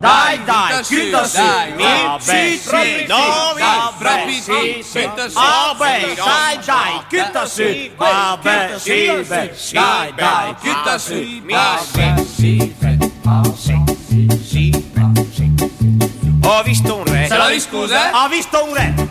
Dai, grida sì, Sì, sì, vabbè, sì, vabbè, dai, grida sì, vabbè, sì, dai, grida sì, Ho visto un re. Se la scusa? Ho visto un re.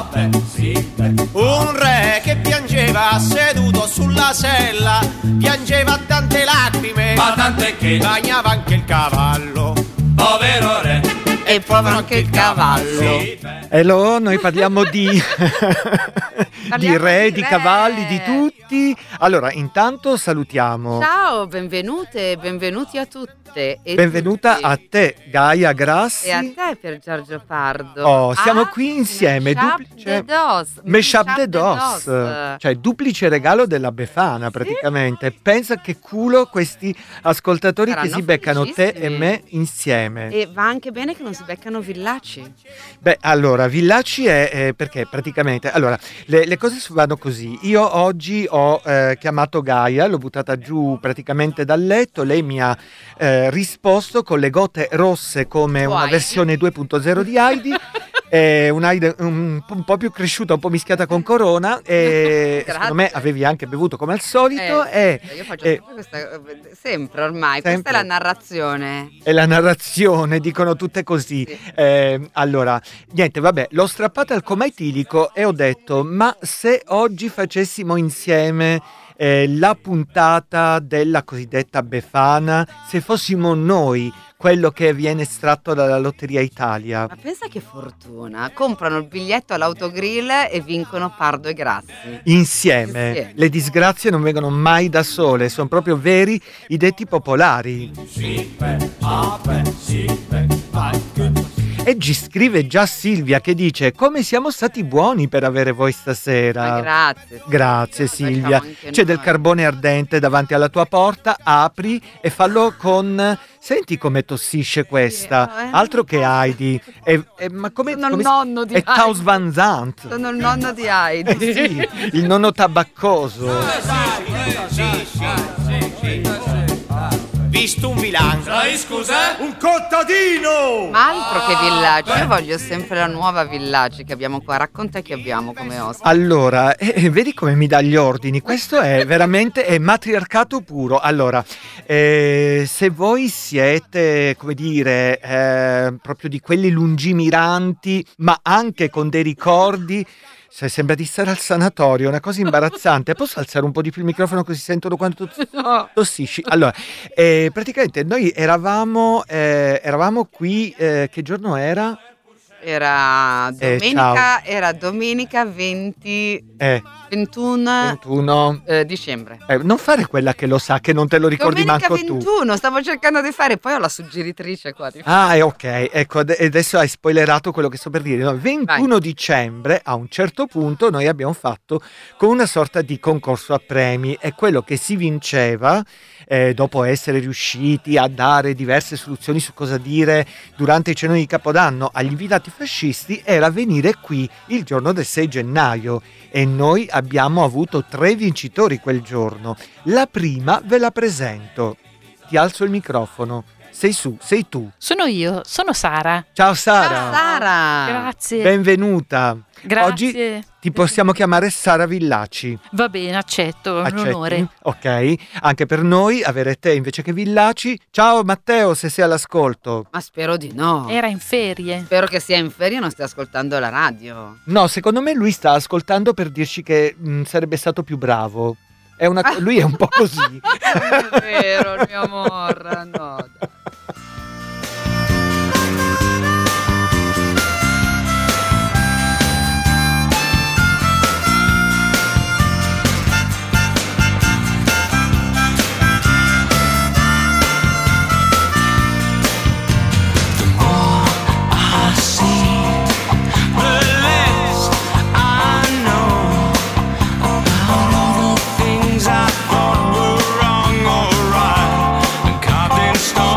Un re che piangeva seduto sulla sella, piangeva tante lacrime, Ma tant'è che bagnava anche il cavallo. povero re. E povero anche il cavallo. Hello, noi parliamo di di re, di cavalli, di tutti. Allora, intanto salutiamo. Ciao, benvenute e benvenuti a tutte. E Benvenuta tutti. a te, Gaia Grassi. E a te, per Giorgio Pardo. Oh, siamo qui insieme. Meshup de Dos. Cioè, duplice regalo della Befana, praticamente. Pensa che culo questi ascoltatori Saranno che si beccano te e felicissimi. me insieme. E va anche bene che non si beccano Villaci. Beh, allora, Villaci è perché praticamente, allora, le cose vanno così. Io oggi ho chiamato Gaia, l'ho buttata giù praticamente dal letto, lei mi ha risposto con le gote rosse come una Heidi. versione 2.0 di Heidi. Un Heidi un po' più cresciuta, un po' mischiata con Corona, e Grazie. secondo me avevi anche bevuto come al solito. Io faccio e- sempre questa, sempre ormai, Sempre. questa è la narrazione. E la narrazione, dicono tutte così. Sì. Allora, niente, vabbè, l'ho strappata al coma etilico e ho detto, ma se oggi facessimo insieme la puntata della cosiddetta Befana, se fossimo noi quello che viene estratto dalla Lotteria Italia. Ma pensa che fortuna, comprano il biglietto all'autogrill e vincono Pardo e Grassi. Insieme. Le disgrazie non vengono mai da sole, sono proprio veri i detti popolari. E ci scrive già Silvia che dice: come siamo stati buoni per avere voi stasera. Ma grazie. Grazie Silvia. Facciamo anche C'è noi. del carbone ardente davanti alla tua porta, apri e fallo con... Senti come tossisce questa. Sì, Altro che Heidi. Ma come... Sono il come nonno di è Taus Heidi. Van Zandt. Sono il nonno di Heidi. Sì, il nonno tabaccoso. Visto un villaggio. Sai scusa? Un contadino! Ma altro che Villaci, io voglio sempre la nuova Villaci che abbiamo qua. Racconta chi abbiamo come ospite. Allora, vedi come mi dà gli ordini. Questo è veramente matriarcato puro. Allora, se voi siete, come dire, proprio di quelli lungimiranti, ma anche con dei ricordi, sembra di stare al sanatorio, è una cosa imbarazzante. Posso alzare un po' di più il microfono così sentono quanto No. tossisci? Allora, praticamente noi eravamo qui, che giorno era? Era ciao. domenica 21 21. dicembre. Non fare quella che lo sa, che non te lo ricordi Domenica manco tu. 21, stavo cercando di fare, poi ho la suggeritrice qua. Ok, ecco, adesso hai spoilerato quello che sto per dire. No, 21 dicembre, a un certo punto, noi abbiamo fatto con una sorta di concorso a premi, e quello che si vinceva, dopo essere riusciti a dare diverse soluzioni su cosa dire durante i cenoni di Capodanno agli invitati fascisti, era venire qui il giorno del 6 gennaio. E noi abbiamo avuto 3 vincitori quel giorno. La prima ve la presento. Ti alzo il microfono. Sei tu. Sono io, sono Sara. Ciao Sara. Ciao Sara. Grazie. Benvenuta. Grazie. Oggi ti possiamo chiamare Sara Villaci. Va bene, accetto, è un Accetti? onore. Ok. Anche per noi avere te invece che Villaci. Ciao Matteo, se sei all'ascolto. Ma spero di no. Era in ferie. Spero che sia in ferie e non stia ascoltando la radio. No, secondo me lui sta ascoltando per dirci che sarebbe stato più bravo. Lui è un po' così. Non è vero, il mio amore, no. Dai. Things I thought were wrong or right, and carved in stone.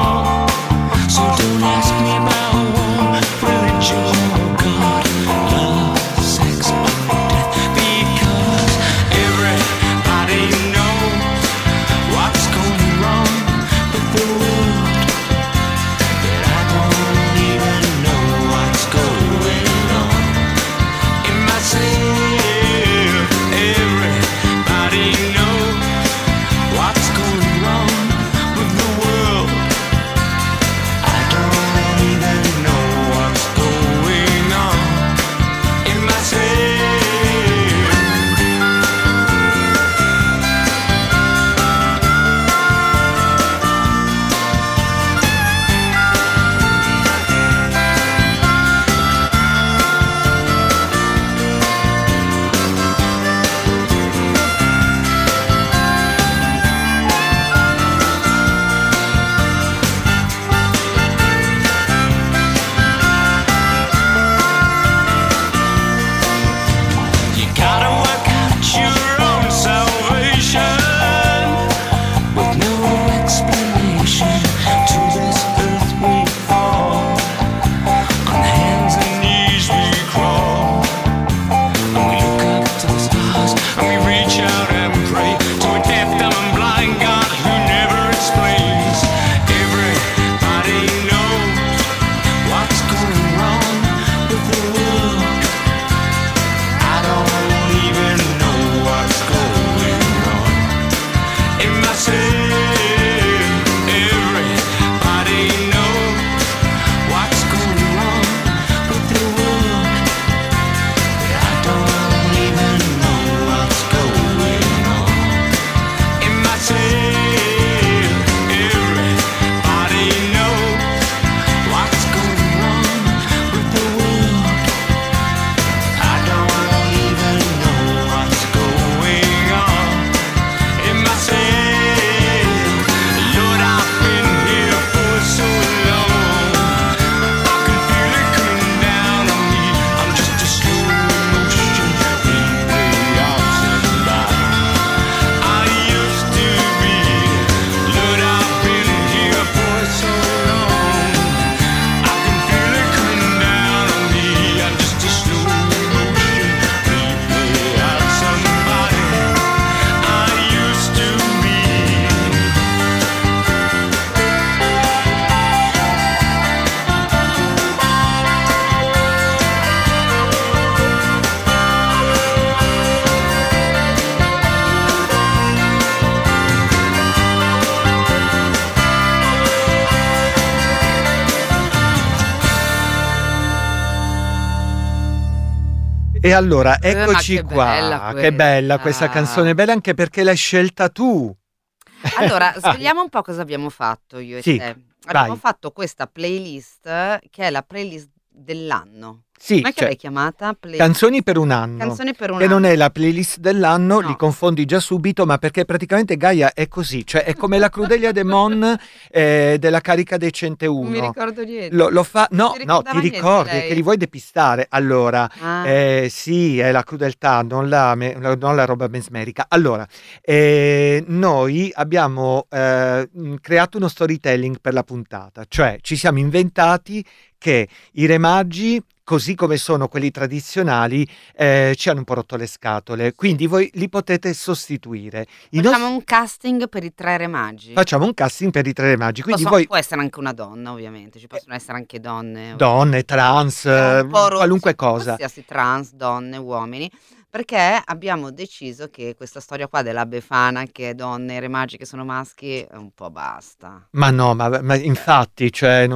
E allora, Ma eccoci che qua. bella Che bella questa. questa canzone, bella anche perché l'hai scelta tu. Allora, svegliamo un po' cosa abbiamo fatto io e Sì, te. Abbiamo vai. fatto questa playlist che è la playlist dell'anno. Sì, Com'è che cioè, l'hai chiamata? Canzoni per un anno. Canzoni per un Che non anno. è la playlist dell'anno, No. li confondi già subito, ma perché praticamente Gaia è così, cioè è come la Crudelia de Mon della carica dei Non mi 101. ricordo niente. Lo fa, Non no, si ti ricordava niente ricordi, è lei? che li vuoi depistare. Allora, Ah. sì, è la crudeltà, non la roba mesmerica. Allora, noi abbiamo creato uno storytelling per la puntata, cioè ci siamo inventati che i re magi, così come sono quelli tradizionali, ci hanno un po' rotto le scatole, quindi voi li potete sostituire. Facciamo un casting per i 3 re magi. Facciamo un casting per i tre re magi, quindi voi Può essere anche una donna, ovviamente. Ci possono essere anche donne. donne, trans, Siamo un po' qualunque rossi, cosa. qualsiasi trans, donne, uomini, perché abbiamo deciso che questa storia qua della Befana, che è donne e re magi che sono maschi, è un po' basta. Ma no, ma infatti, cioè,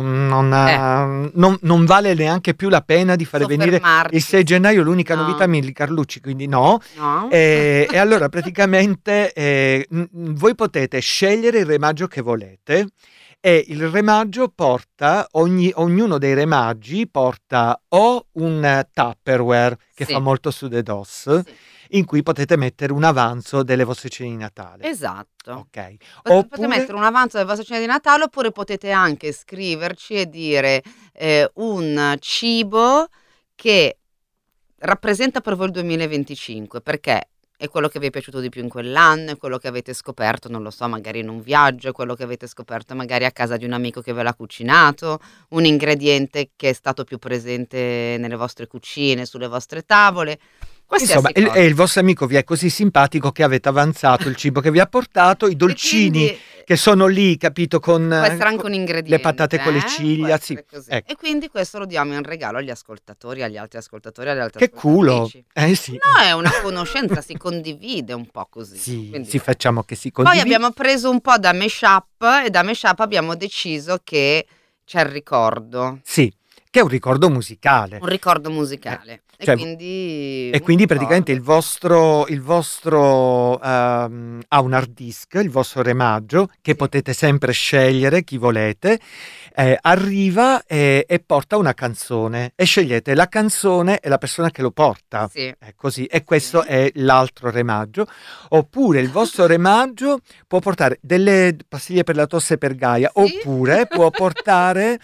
non vale neanche più la pena di fare venire Soffermarci. il 6 gennaio l'unica No. novità Milly Carlucci, quindi no. No? E allora praticamente voi potete scegliere il remaggio che volete e il remaggio porta, ognuno dei remaggi porta o un Tupperware che Sì. fa molto su The DOS, Sì. in cui potete mettere un avanzo delle vostre cene di Natale. Esatto. Ok. Potete mettere un avanzo della vostra cena di Natale, oppure potete anche scriverci e dire un cibo che rappresenta per voi il 2025, perché è quello che vi è piaciuto di più in quell'anno, è quello che avete scoperto, non lo so, magari in un viaggio, è quello che avete scoperto magari a casa di un amico che ve l'ha cucinato, un ingrediente che è stato più presente nelle vostre cucine, sulle vostre tavole. Insomma, Qualsiasi cosa. e il vostro amico vi è così simpatico che avete avanzato il cibo che vi ha portato, i dolcini quindi che sono lì, capito, con può essere anche un ingrediente, le patate con le ciglia, può sì. essere così. Ecco. E quindi questo lo diamo in regalo agli ascoltatori, agli altri ascoltatori, alle altre Che culo! ascoltatrici. Sì. No, è una conoscenza, si condivide un po' così. Sì, Quindi sì, facciamo che si poi condivide. abbiamo preso un po' da Meshup e da Meshup abbiamo deciso che c'è il ricordo, Sì, che è un ricordo musicale. un ricordo musicale. cioè, E quindi un praticamente il vostro ha un hard disk, il vostro remaggio, che Sì. potete sempre scegliere chi volete, arriva e porta una canzone e scegliete la canzone e la persona che lo porta. Sì. È così, e questo Sì. è l'altro remaggio. Oppure il vostro remaggio può portare delle pastiglie per la tosse per Gaia, Sì. oppure può portare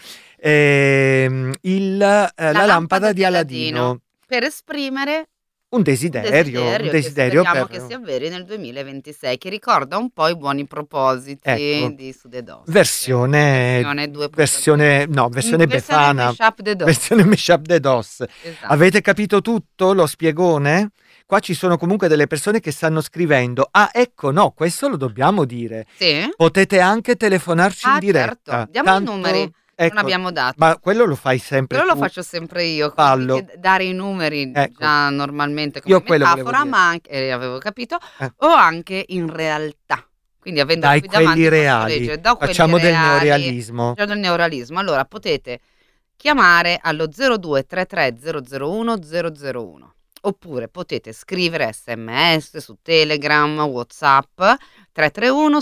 la lampada di Aladino. Per esprimere Un desiderio che speriamo per... che si avveri nel 2026, che ricorda un po' i buoni propositi Ecco. di Su The DOS. versione 2.0. versione Befana, Mashup The DOS. versione mashup de DOS. Esatto. Avete capito tutto lo spiegone? Qua ci sono comunque delle persone che stanno scrivendo: ah, ecco, no, questo lo dobbiamo dire, Sì? potete anche telefonarci in diretta. Certo. Diamo Tanto- i numeri. ecco, Non abbiamo dato. ma quello lo fai sempre Quello lo tu. faccio sempre io, Fallo. quindi che dare i numeri Ecco. già normalmente come Io quello volevo metafora, dire. ma anche, avevo capito, Eh. o anche in realtà. Quindi avendo Dai, qui davanti quelli posso reali. leggere da quelli Facciamo del reali, neorealismo. già del neorealismo. Allora potete chiamare allo 0233 001 001, oppure potete scrivere SMS su Telegram, WhatsApp 331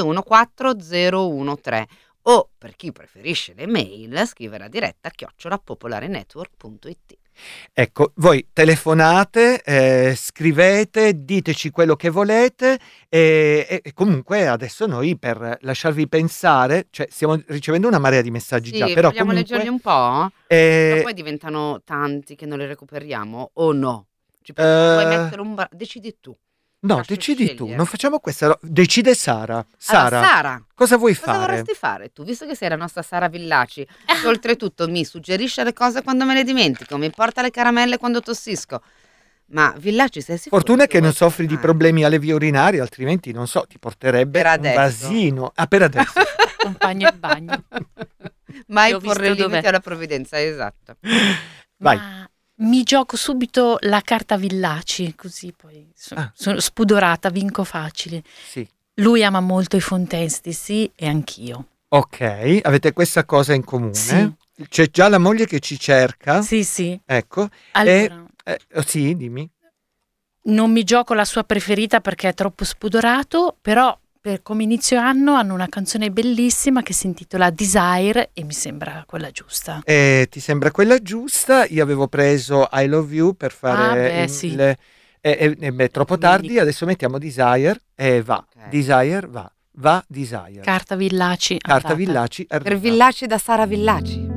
6214013, o per chi preferisce le mail scrivere a diretta @popolarenetwork.it. Ecco, voi telefonate, scrivete, diteci quello che volete e comunque adesso noi, per lasciarvi pensare, cioè stiamo ricevendo una marea di messaggi già, Sì, però vogliamo comunque leggerli un po'? eh, Ma poi diventano tanti che non li recuperiamo o no? Puoi Eh, mettere decidi tu. no, lascio decidi tu, scegliere. non facciamo questa, decide Sara. Allora, Sara, Sara, cosa vuoi cosa fare? vorresti fare tu, visto che sei la nostra Sara Villaci, che oltretutto mi suggerisce le cose quando me le dimentico, mi porta le caramelle quando tossisco? Ma Villaci, sei sicuro? Fortuna che non vuoi soffri di fare? problemi alle vie urinarie, altrimenti non so, ti porterebbe Per un adesso. vasino. Ah, per adesso. Compagno in bagno. Mai Ho porre visto limiti dov'è. alla provvidenza, esatto. Vai. Ma mi gioco subito la carta Villaci, così poi Ah. sono spudorata, vinco facile. Sì. Lui ama molto i Fontesti, sì, e anch'io. Ok, avete questa cosa in comune. Sì. C'è già la moglie che ci cerca. Sì, sì. Ecco. Allora, Sì, dimmi. Non mi gioco la sua preferita perché è troppo spudorato, però come inizio anno hanno una canzone bellissima che si intitola Desire e mi sembra quella giusta. Ti sembra quella giusta? Io avevo preso I Love You per fare sì. troppo tardi, adesso mettiamo Desire e va. Ok. Desire va Desire. Carta Villaci. Carta andata. Villaci arriva. Per Villaci da Sara Villaci.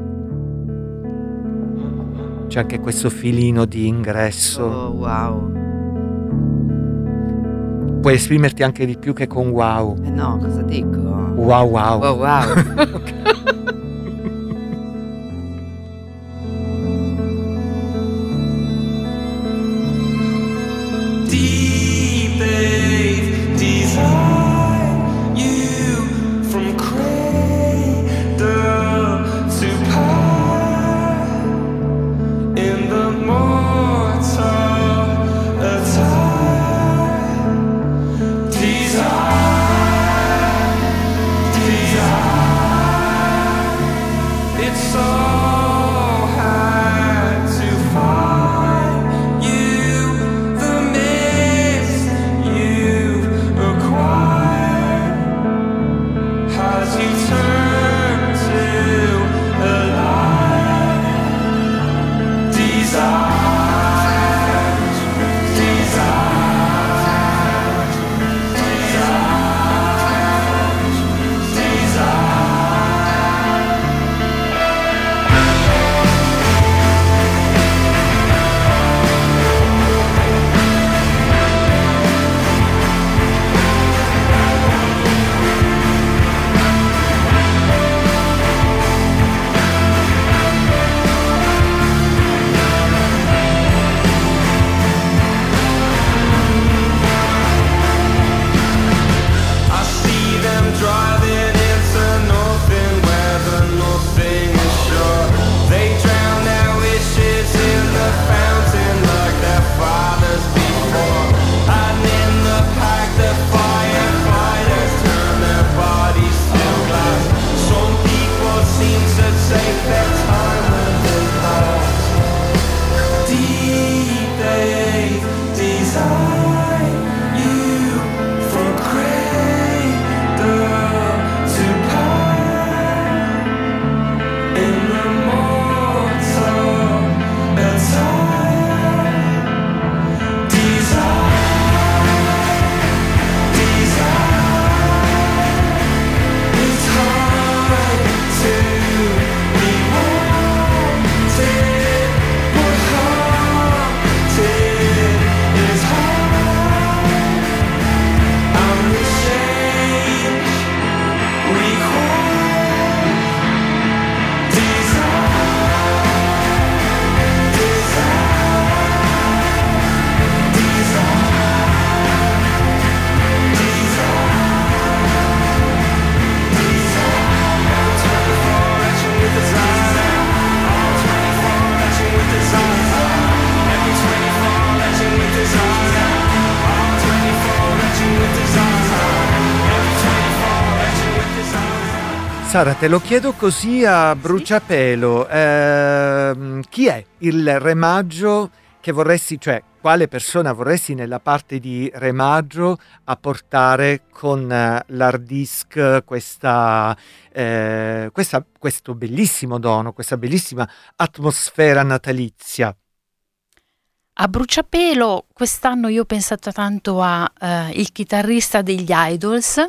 C'è anche questo filino di ingresso. Oh, wow. Puoi esprimerti anche di più che con wow. No, cosa dico? Wow wow. Oh, wow. Deep they desire you from cradle to pie in the mortal attire. Desire, it's so hard to find you, the mist you've acquired has you turned to a lie. Desire, I see them driving into nothing where the nothing is sure. They drown their wishes in the fountain like their fathers before. And in the pack the firefighters turn their bodies to glass. Some people seem to take their time when they pass. Deep they desire you from cradle to pie in the mortal attire. Desire, it's hard to be wanted, but haunted is hard. I'm the change required. Sara, te lo chiedo così a bruciapelo. Chi è il remaggio che vorresti, cioè quale persona vorresti nella parte di remaggio a portare con l'hard disk questo bellissimo dono, questa bellissima atmosfera natalizia? A bruciapelo quest'anno io ho pensato tanto a il chitarrista degli Idols,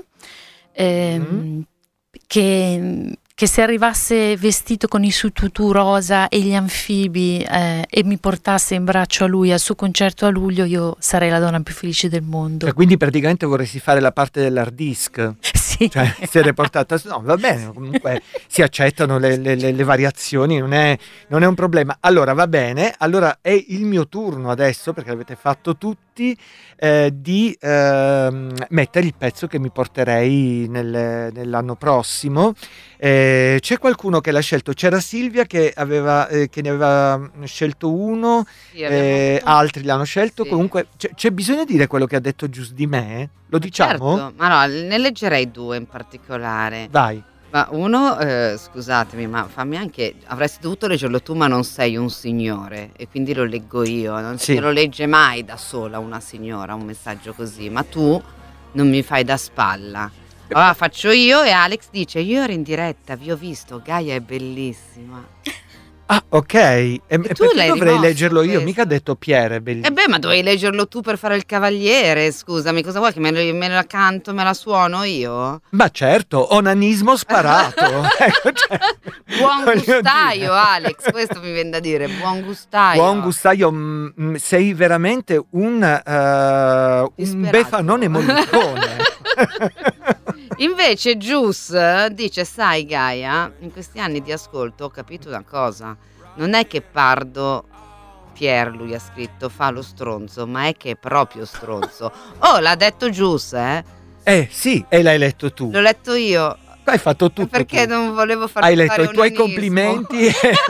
che se arrivasse vestito con i suoi tutù rosa e gli anfibi e mi portasse in braccio a lui al suo concerto a luglio, io sarei la donna più felice del mondo. E quindi praticamente vorresti fare la parte dell'hard disk? Sì. Cioè, essere portata... No, va bene, comunque si accettano le variazioni, non è un problema. Allora, va bene, allora è il mio turno adesso, perché l'avete fatto tutti, di mettere il pezzo che mi porterei nell'anno prossimo. C'è qualcuno che l'ha scelto? C'era Silvia che ne aveva scelto uno, Sì, altri l'hanno scelto. Sì. Comunque c'è bisogno di dire quello che ha detto giusto di me? Lo diciamo? Certo, ma no, ne leggerei due in particolare. Vai. Ma uno, scusatemi, ma fammi anche, avresti dovuto leggerlo tu, ma non sei un signore e quindi lo leggo io, non Sì. se lo legge mai da sola una signora un messaggio così, ma tu non mi fai da spalla. Allora faccio io e Alex dice: io ero in diretta, vi ho visto, Gaia è bellissima. Ah, ok. E tu perché l'hai dovrei rimosso leggerlo io? questo. Mica ha detto Pierre è bellissimo. E beh, ma dovevi leggerlo tu per fare il cavaliere, scusami, cosa vuoi che me la canto, me la suono io? Ma certo, onanismo sparato. Ecco, cioè, Buon voglio gustaio, dire. Alex, questo mi viene da dire, buon gustaio. Buon gustaio, sei veramente un Disperato. Befanone mollicone. Invece Gius dice: sai Gaia, in questi anni di ascolto ho capito una cosa, non è che Pardo Pier, lui ha scritto, fa lo stronzo, ma è che è proprio stronzo. Oh, l'ha detto Gius, Sì, e l'hai letto tu. l'ho letto io. Hai fatto tutto Perché tu. non volevo farti Hai letto fare i tuoi onanismo. complimenti.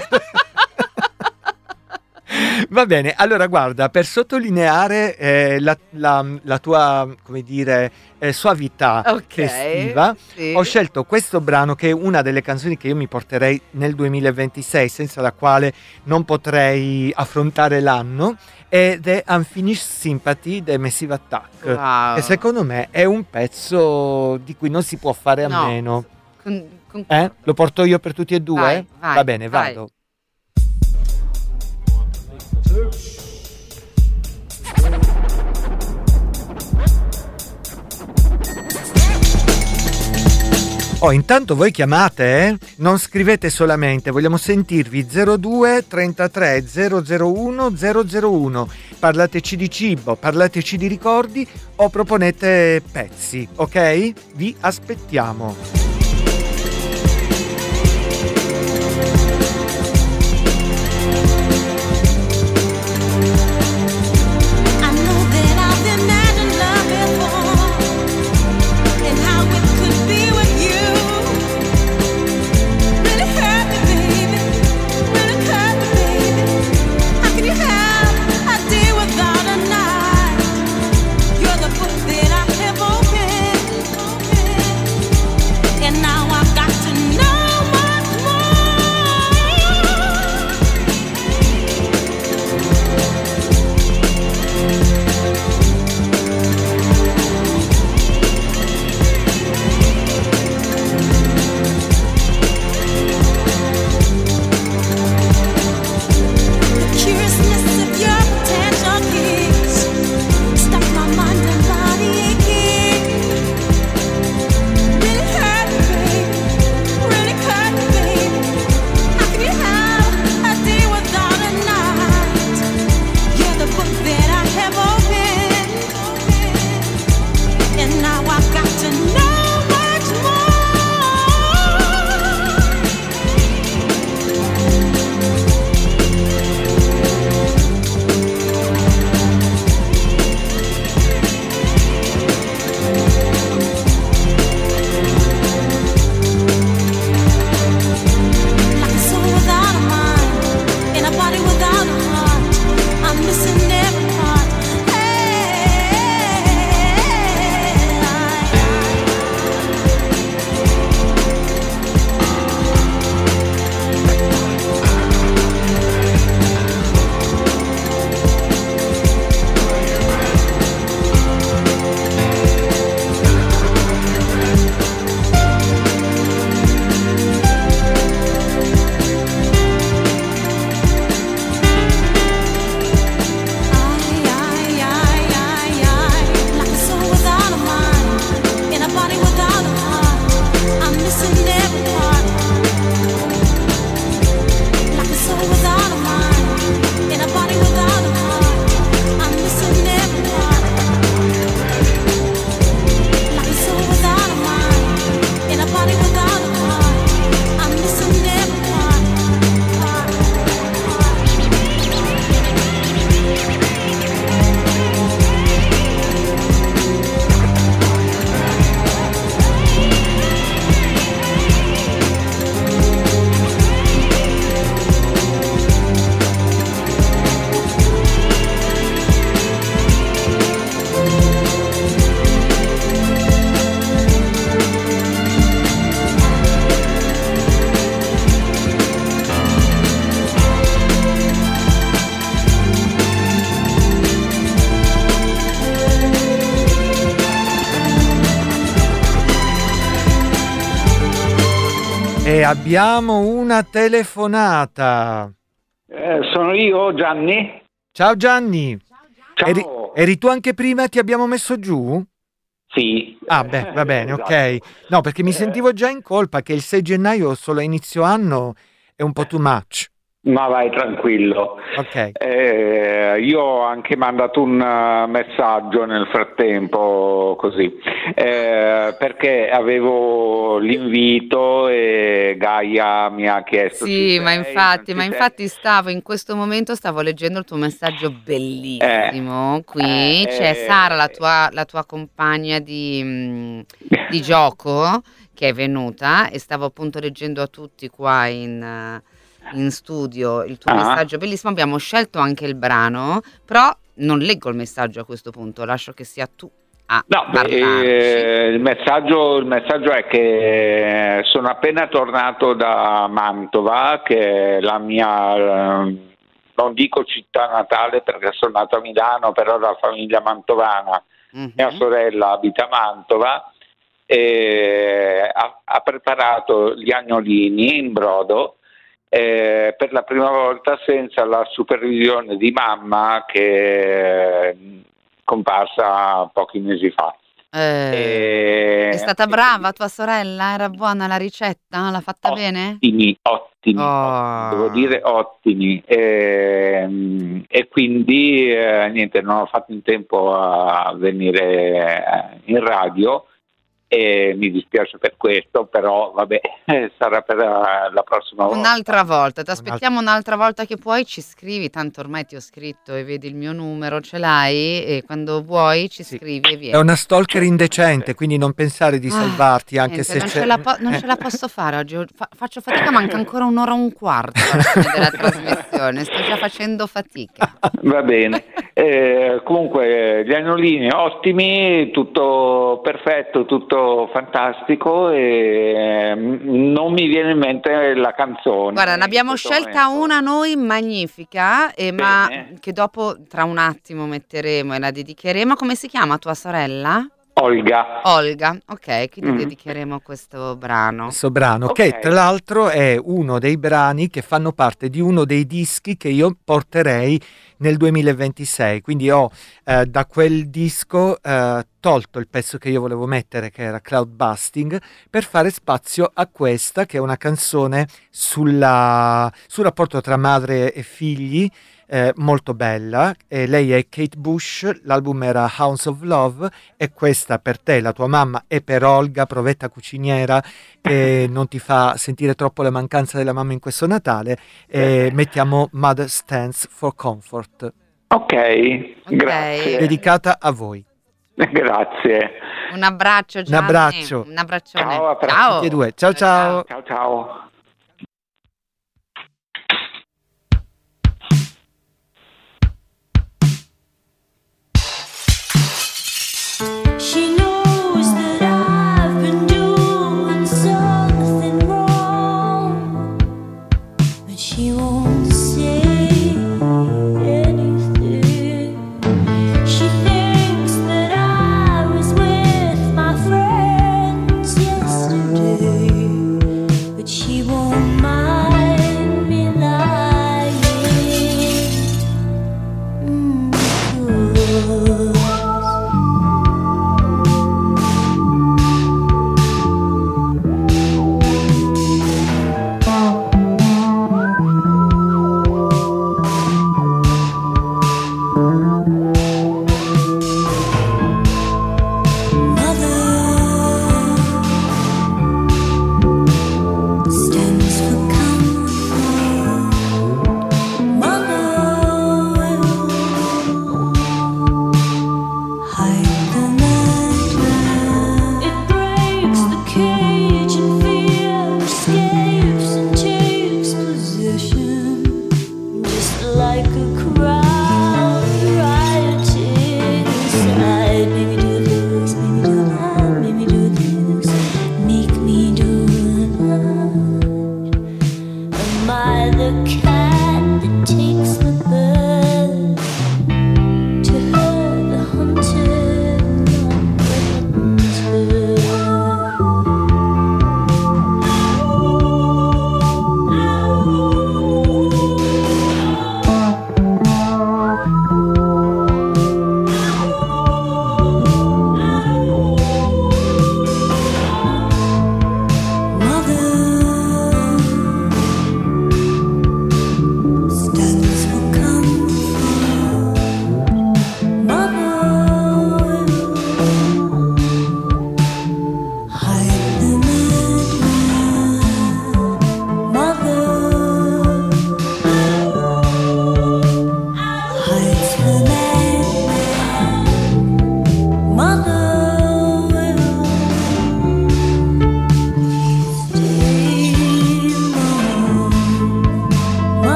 Va bene, allora guarda, per sottolineare la tua, come dire, suavità Ok, festiva, sì. ho scelto questo brano che è una delle canzoni che io mi porterei nel 2026, senza la quale non potrei affrontare l'anno, ed è Unfinished Sympathy dei Massive Attack. Wow. E secondo me è un pezzo di cui non si può fare a No. meno. Con- Lo porto io per tutti e due? Vai, Va bene, vai. vado. Oh, intanto voi chiamate, non scrivete solamente, vogliamo sentirvi 02 33 001 001. Parlateci di cibo, parlateci di ricordi o proponete pezzi, ok? Vi aspettiamo. I know that I've imagined love before and how it could be with you. Really hurt me, baby. Really hurt me, baby. How can you have a day without a night? You're the book that I have opened. abbiamo una telefonata. Sono io, Gianni? Ciao Gianni. Ciao. Eri tu anche prima e ti abbiamo messo giù? Sì. Ah beh, va bene, Esatto. ok. No, perché mi sentivo già in colpa che il 6 gennaio solo a inizio anno è un po' too much. Ma vai tranquillo. Ok. Io ho anche mandato un messaggio nel frattempo, così, perché avevo l'invito e Gaia mi ha chiesto. Sì, "Ci ma sei? infatti, Non ci sei?" in questo momento stavo leggendo il tuo messaggio bellissimo. Qui c'è Sara, la tua compagna di gioco, che è venuta, e stavo appunto leggendo a tutti qua in studio il tuo messaggio bellissimo. Abbiamo scelto anche il brano, però non leggo il messaggio a questo punto, lascio che sia tu a parlarci. Il messaggio è che sono appena tornato da Mantova, che è la mia, non dico città natale perché sono nato a Milano, però la famiglia mantovana, mia sorella abita a Mantova, e ha preparato gli agnolini in brodo, per la prima volta senza la supervisione di mamma, che è comparsa pochi mesi fa. È stata brava tua sorella? Era buona la ricetta? L'ha fatta bene? Ottimi, devo dire ottimi, e quindi niente, non ho fatto in tempo a venire in radio e mi dispiace per questo, però vabbè, sarà per la prossima volta. Un'altra volta, ti aspettiamo un'altra volta che puoi, ci scrivi, tanto ormai ti ho scritto e vedi il mio numero, ce l'hai, e quando vuoi ci scrivi e vieni. È una stalker indecente, quindi non pensare di salvarti, anche Niente, se non c'è... ce la posso fare oggi, faccio fatica, manca ancora un'ora e un quarto alla fine della trasmissione, sto già facendo fatica. Va bene, comunque gli agnolini ottimi, tutto perfetto, tutto fantastico, e non mi viene in mente la canzone. Guarda, ne abbiamo in questo scelta momento. una noi magnifica, ma Bene. che dopo tra un attimo metteremo e la dedicheremo. Come si chiama tua sorella? Olga. Olga, ok, quindi dedicheremo questo brano. Questo brano, Ok. che tra l'altro è uno dei brani che fanno parte di uno dei dischi che io porterei nel 2026, quindi ho da quel disco tolto il pezzo che io volevo mettere, che era Cloud Busting, per fare spazio a questa, che è una canzone sul rapporto tra madre e figli, molto bella. Lei è Kate Bush, l'album era Hounds of Love, e questa per te, la tua mamma, e per Olga, provetta cuciniera, che non ti fa sentire troppo la mancanza della mamma in questo Natale, mettiamo Mother Stands for Comfort, Ok, grazie. dedicata a voi. Grazie. Un abbraccio, Gianni. Un abbraccio. Un abbraccione. Ciao, a presto. Ciao. Tutti e due. Ciao ciao. Ciao ciao. She knows that I've been doing something wrong, but she won't say anything. She thinks that I was with my friends yesterday, but she won't mind me lying. Stands for comfort. Mother will hide the matter. It breaks the cage and fear escapes and takes possession, just like a crowd rioting inside. Maybe do this, maybe do that, maybe do this, make me do that. Am I the cat that takes the bird to herd the hunted, not the hunted?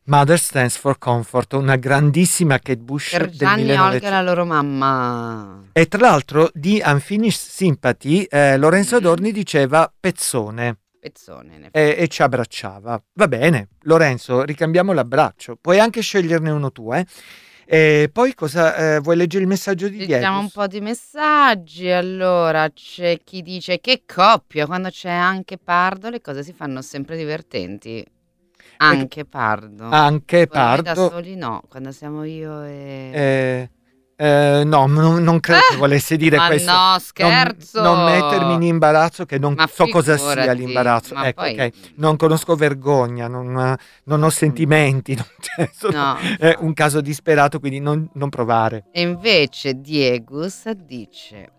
Mother Stands for Comfort, una grandissima Kate Bush Per del Gianni 1900. Olga, la loro mamma. E tra l'altro di Unfinished Sympathy Lorenzo Adorni diceva pezzone Pezzone, in effetti. e ci abbracciava. Va bene, Lorenzo, ricambiamo l'abbraccio. Puoi anche sceglierne uno tu, eh? E poi cosa vuoi leggere il messaggio di Leggiamo Diego? un po' di messaggi. Allora, c'è chi dice che coppia, quando c'è anche Pardo le cose si fanno sempre divertenti. Anche Pardo. Anche Con noi da Pardo. soli no, quando siamo io e... No, non credo che volesse dire ma questo. no, scherzo. Non mettermi in imbarazzo, che non Ma so cosa sia figurati, l'imbarazzo. ma Ecco, poi- ok. Non conosco vergogna, non ho sentimenti, No. è un caso disperato, quindi non provare. E invece Diegus dice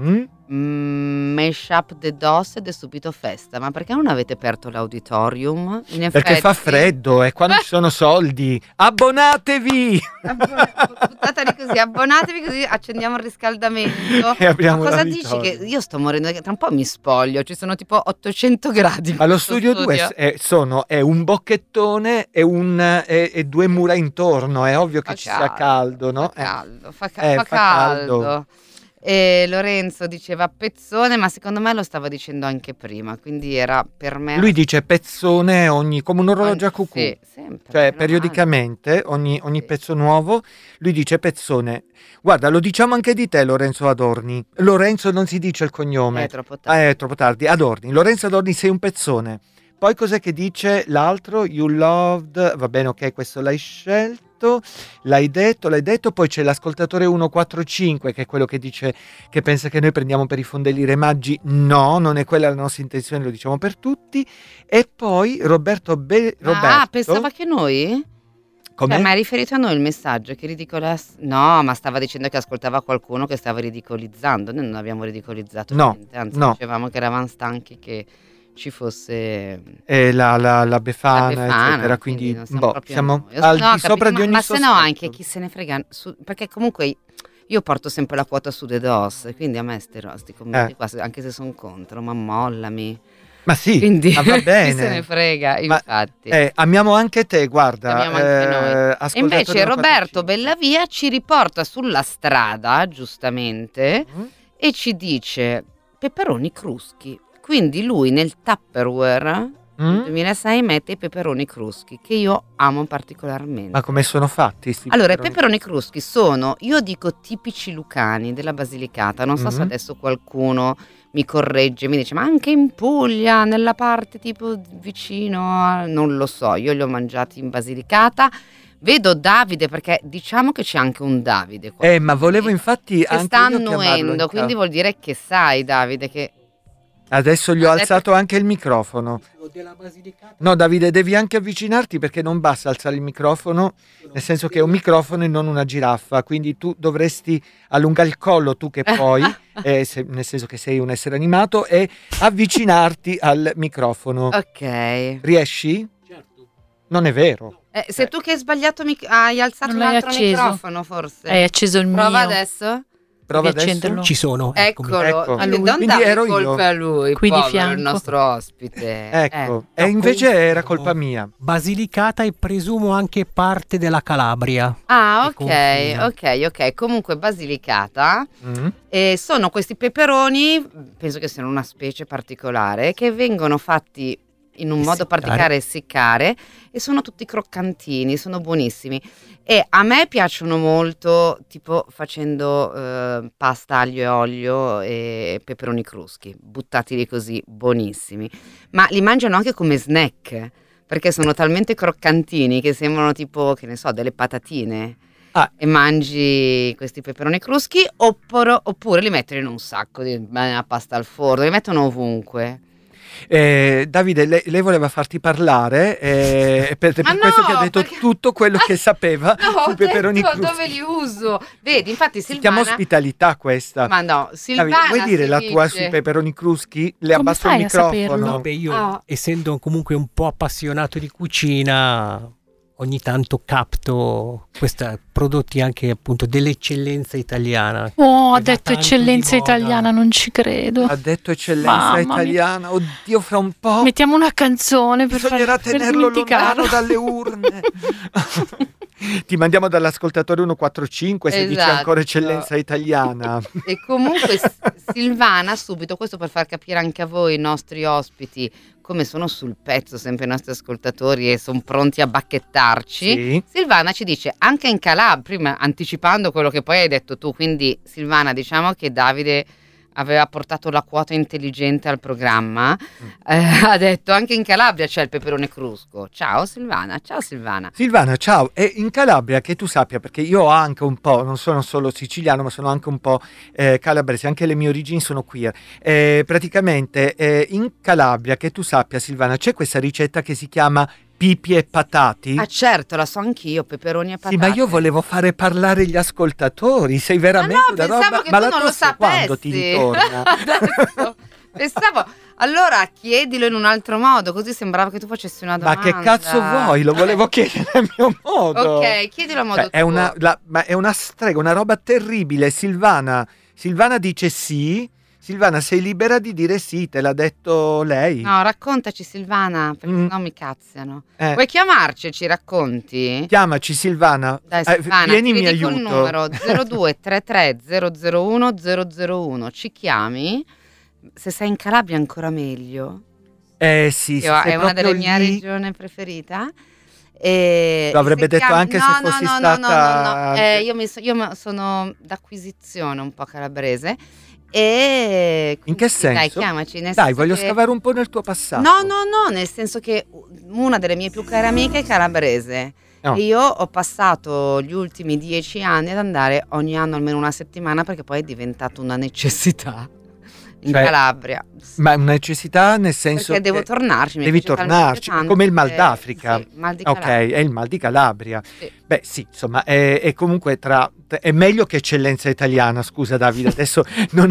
Mashup the DOS ed è subito festa. Ma perché non avete aperto l'auditorium? In Perché fa effetti- freddo e quando ci sono soldi, abbonatevi! Buttateli così, abbonatevi così accendiamo il riscaldamento. E apriamo Ma cosa l'auditorium. dici? Che io sto morendo, tra un po' mi spoglio, ci sono tipo 800 gradi. in Ma lo questo studio 2 è un bocchettone e due mura intorno, è ovvio che Fa ci sia caldo, no? Fa caldo, fa fa caldo. E Lorenzo diceva pezzone, ma secondo me lo stava dicendo anche prima, quindi era per me... Lui dice pezzone come un orologio a cucù. Sì, sempre. Cioè, meno periodicamente, ogni Sì. pezzo nuovo, lui dice pezzone. Guarda, lo diciamo anche di te, Lorenzo Adorni. Lorenzo non si dice il male. cognome. È troppo tardi. È troppo tardi. Adorni. Lorenzo Adorni, sei un pezzone. Poi cos'è che dice l'altro? You loved. Va bene, ok, questo l'hai scelto. L'hai detto. Poi c'è l'ascoltatore 145, che è quello che dice che pensa che noi prendiamo per i fondelli Re Maggi. No, non è quella la nostra intenzione, lo diciamo per tutti. E poi Roberto. Ah, pensava che noi? Come? Cioè, ma è riferito a noi il messaggio? Che ridicola... No, ma stava dicendo che ascoltava qualcuno che stava ridicolizzando. Noi non abbiamo ridicolizzato No, niente, anzi no. dicevamo che eravamo stanchi che ci fosse La Befana, la Befana, eccetera. Quindi non siamo proprio siamo noi. al No, di sopra capito, di ogni ma se no sospetto. anche chi se ne frega, perché comunque io porto sempre la quota su The DOS, quindi a me sti commenti qua, anche se sono contro, ma mollami. Ma sì, Quindi ma va bene. chi se ne frega, Ma, infatti. amiamo anche te, guarda. Amiamo anche noi. E ascoltatore invece 145. Roberto Bellavia ci riporta sulla strada, giustamente, e ci dice peperoni cruschi. Quindi lui nel Tupperware nel 2006 mette i peperoni cruschi, che io amo particolarmente. Ma come sono fatti? Sti Allora, i peperoni? peperoni cruschi sono, io dico tipici lucani della Basilicata, non so se adesso qualcuno mi corregge, mi dice ma anche in Puglia, nella parte tipo vicino, non lo so, io li ho mangiati in Basilicata. Vedo Davide, perché diciamo che c'è anche un Davide qua. Ma volevo infatti che anche sta io chiamarlo in annuendo, quindi vuol dire che sai Davide che... Adesso gli ho Ha detto- alzato anche il microfono. No, Davide, devi anche avvicinarti perché non basta alzare il microfono, nel senso che è un microfono e non una giraffa, quindi tu dovresti allungare il collo, tu che puoi, nel senso che sei un essere animato, e avvicinarti al microfono. Ok. Riesci? Non è vero. Sei tu che hai sbagliato, hai alzato Non un l'hai altro acceso. microfono forse. Hai acceso il Prova mio. adesso. Prova Devi adesso. accenderlo. Ci sono. Eccolo, Ecco. quindi lui. non Quindi dare ero io. colpe a lui, Qui di povero fianco. il nostro ospite. Ecco, e No, invece era confermo. colpa mia. Basilicata e presumo anche parte della Calabria. Ah, Che ok. Comunque Basilicata. Mm. E sono questi peperoni, penso che siano una specie particolare, che vengono fatti in un modo particolare, essiccare, e sono tutti croccantini, sono buonissimi. E a me piacciono molto, tipo facendo pasta aglio e olio e peperoni cruschi, buttati lì così, buonissimi. Ma li mangiano anche come snack, perché sono talmente croccantini che sembrano tipo, che ne so, delle patatine. E mangi questi peperoni cruschi, oppure li mettono in un sacco di pasta al forno, li mettono ovunque. Davide, lei voleva farti parlare per Ma questo no, che ha detto perché- tutto quello che sapeva No, ho sui peperoni detto cruschi. dove li uso. Vedi, infatti Si chiama Silvana... ospitalità questa. Ma no, Silvana Davide, vuoi dire si la tua dice- sui peperoni cruschi? Le Come abbasso il fai a saperlo? microfono. No, beh, io Ah. essendo comunque un po' appassionato di cucina, ogni tanto capto prodotti anche appunto dell'eccellenza italiana. Oh, ha Che va detto tanto eccellenza di moda. italiana, non ci credo. Ha detto eccellenza Mamma mia. italiana. Oddio, fra un po' Mettiamo una canzone per bisognerà per tenerlo dimenticarlo. lontano dalle urne. Ti mandiamo dall'ascoltatore 145 se dici Esatto. ancora eccellenza italiana. E comunque Silvana, subito, questo per far capire anche a voi, i nostri ospiti, come sono sul pezzo sempre i nostri ascoltatori e sono pronti a bacchettarci. Sì. Silvana ci dice anche in Calabria, prima anticipando quello che poi hai detto tu, quindi Silvana, diciamo che Davide aveva portato la quota intelligente al programma, ha detto anche in Calabria c'è il peperone crusco. Ciao Silvana. Silvana, ciao. E in Calabria, che tu sappia, perché io ho anche un po', non sono solo siciliano, ma sono anche un po' calabrese, anche le mie origini sono queer. Praticamente in Calabria, che tu sappia, Silvana, c'è questa ricetta che si chiama pipi e patati. Ah certo, la so anch'io, peperoni e patate. Sì, ma io volevo fare parlare gli ascoltatori, sei veramente no, una pensavo roba. che Ma tu la non lo tosse quando ti sapessi. ritorna? Adesso pensavo, allora chiedilo in un altro modo, così sembrava che tu facessi una Ma domanda. che cazzo vuoi? Lo volevo chiedere a mio modo. Ok, chiedilo a modo Cioè, tuo. ma è una strega, una roba terribile. Silvana dice sì. Silvana, sei libera di dire sì, te l'ha detto lei. No, raccontaci Silvana, perché Mm. sennò mi cazziano. Eh. Vuoi chiamarci e ci racconti? Chiamaci Silvana. Dai Silvana, vieni, ti mi dico il aiuto. numero 0233 001 001. Ci chiami? Se sei in Calabria ancora meglio. Sì, Che se sei è una delle proprio mie lì, regioni preferita. E Lo avrebbe se detto anche se fossi no, stata- no. Io sono d'acquisizione un po' calabrese. E In che senso? Dai, chiamaci. Nel Dai, senso voglio che- scavare un po' nel tuo passato. No, nel senso che una delle mie più care amiche è calabrese. No. E io ho passato gli ultimi 10 anni ad andare ogni anno almeno una settimana, perché poi è diventato una necessità in Cioè, Calabria. Ma è una necessità nel senso Perché devo che tornarci. mi devi piace talmente tornarci, tanto come il mal che- d'Africa. Sì, mal di Ok, Calabria. è il mal di Calabria. Sì. Beh sì, insomma, è comunque è meglio che eccellenza italiana, scusa Davide, adesso non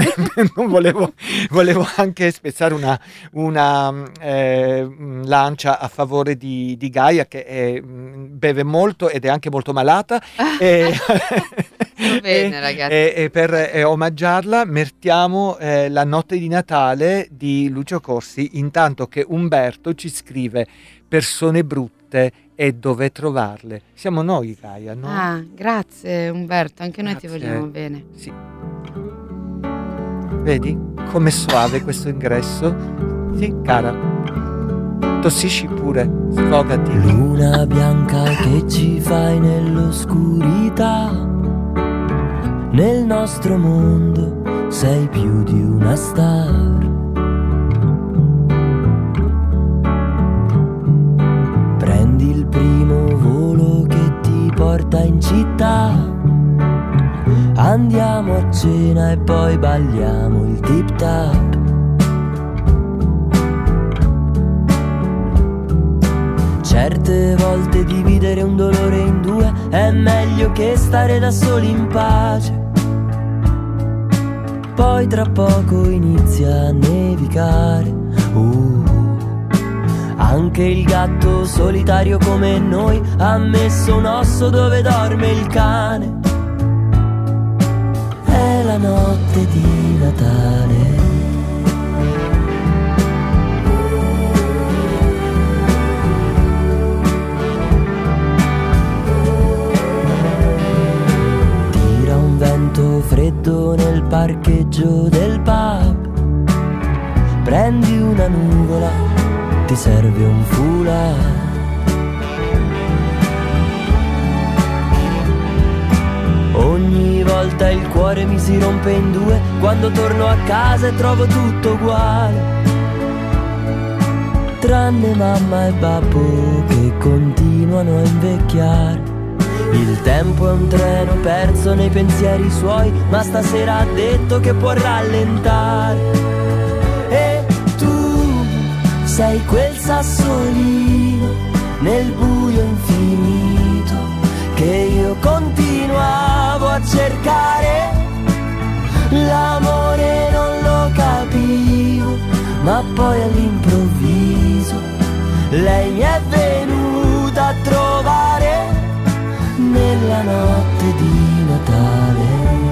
volevo anche spezzare una lancia a favore di Gaia che beve molto ed è anche molto malata. e, Va bene, ragazzi. e per omaggiarla mettiamo la notte di Natale di Lucio Corsi, intanto che Umberto ci scrive persone brutte e dove trovarle. Siamo noi, Gaia, no? Ah, grazie Umberto, anche noi ti Grazie. vogliamo bene. Sì. Vedi com'è soave questo ingresso? Sì, cara. Tossisci pure, sfogati. Luna bianca che ci fai nell'oscurità, nel nostro mondo sei più di una star. Prendi il primo volo che ti porta in città, andiamo a cena e poi balliamo il tip tap. Certe volte dividere un dolore in due è meglio che stare da soli in pace. Poi tra poco inizia a nevicare. Anche il gatto solitario come noi ha messo un osso dove dorme il cane. È la notte di Natale. Tira un vento freddo nel parcheggio del pub. Prendi una nuvola, ti serve un foulard. Ogni volta il cuore mi si rompe in due quando torno a casa e trovo tutto uguale, tranne mamma e babbo che continuano a invecchiare. Il tempo è un treno perso nei pensieri suoi, ma stasera ha detto che può rallentare. E tu sei quel sassolino nel buio infinito che io continuavo a cercare. L'amore non lo capivo, ma poi all'improvviso lei mi è venuta a trovare. nella notte di Natale.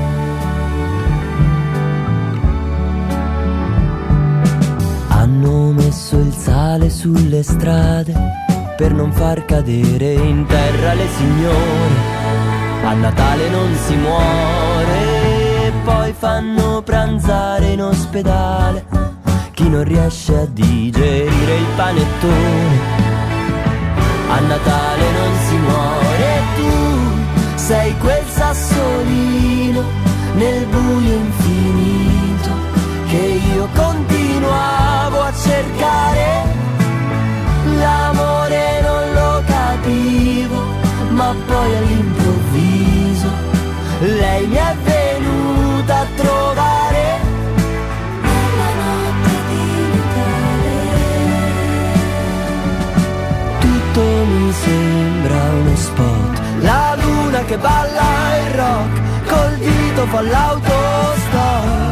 Hanno messo il sale sulle strade per non far cadere in terra le signore. A Natale non si muore e poi fanno pranzare in ospedale chi non riesce a digerire il panettone. A Natale non si muore e tu sei quel sassolino nel buio infinito che io continuavo a cercare. L'amore non lo capivo, ma poi all'improvviso lei mi è venuta a trovare nella notte di Natale. Tutto mi sembra uno spot, la luna che balla il rock, col dito fa l'autostop.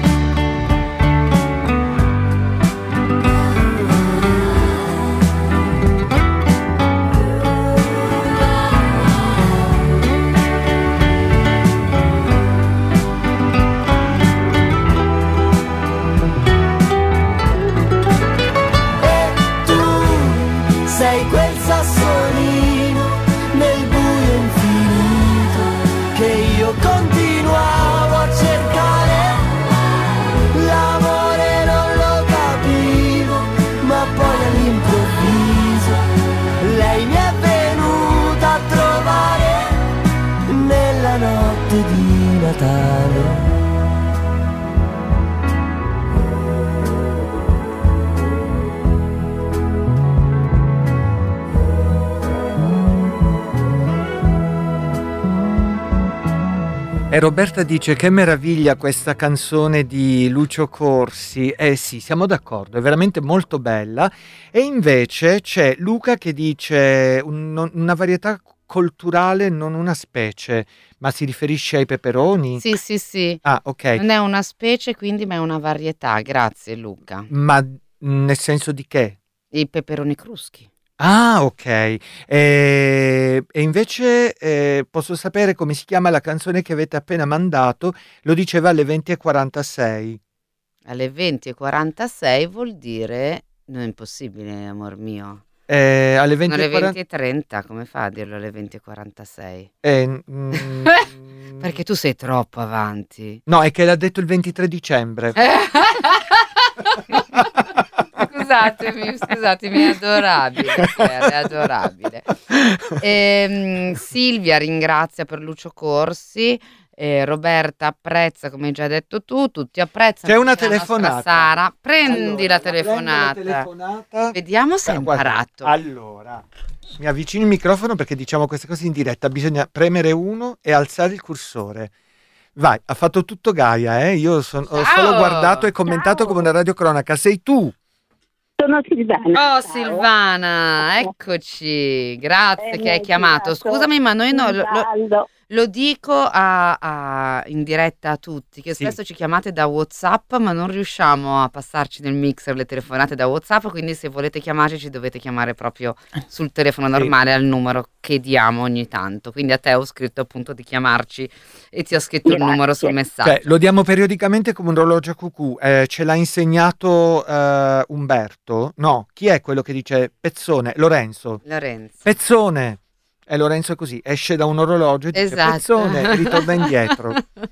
Sei quel sassolino nel buio infinito che io continuavo a cercare. L'amore non lo capivo, ma poi all'improvviso lei mi è venuta a trovare nella notte di Natale. E Roberta dice che meraviglia questa canzone di Lucio Corsi. Eh sì, siamo d'accordo, è veramente molto bella. E invece c'è Luca che dice una varietà culturale, non una specie, ma si riferisce ai peperoni? Sì, sì, sì. Ah, ok. Non è una specie quindi, ma è una varietà. Grazie Luca. Ma nel senso di che? I peperoni cruschi. Ah, ok. E invece posso sapere come si chiama la canzone che avete appena mandato? Lo diceva alle 20:46. Alle 20:46 vuol dire... Non è impossibile, amor mio. Alle Sono 20:40. le 20:30, come fa a dirlo alle 20:46? Perché tu sei troppo avanti. No, è che l'ha detto il 23 dicembre. Scusatemi, è adorabile, Pier, è adorabile. Silvia ringrazia per Lucio Corsi, Roberta apprezza, come hai già detto tu, tutti apprezzano. C'è una la nostra telefonata. Sara, prendi Allora, la telefonata. Vediamo se ha imparato. Allora, mi avvicino il microfono perché diciamo queste cose in diretta, bisogna premere 1 e alzare il cursore. Vai, ha fatto tutto Gaia, io ho solo guardato e commentato come una radiocronaca. Sei tu? Sono Silvana. Oh Silvana, eccoci, grazie che hai chiamato. Scusami, ma noi lo dico in diretta a tutti, che spesso ci chiamate da WhatsApp, ma non riusciamo a passarci nel mixer le telefonate da WhatsApp, quindi se volete chiamarci ci dovete chiamare proprio sul telefono normale al numero che diamo ogni tanto. Quindi a te ho scritto appunto di chiamarci e ti ho scritto il numero sul messaggio. Cioè, lo diamo periodicamente come un orologio a cucù. Ce l'ha insegnato Umberto? No, chi è quello che dice Pezzone? Lorenzo. Pezzone. E Lorenzo è così, esce da un orologio e dice Pezzone e ritorna indietro.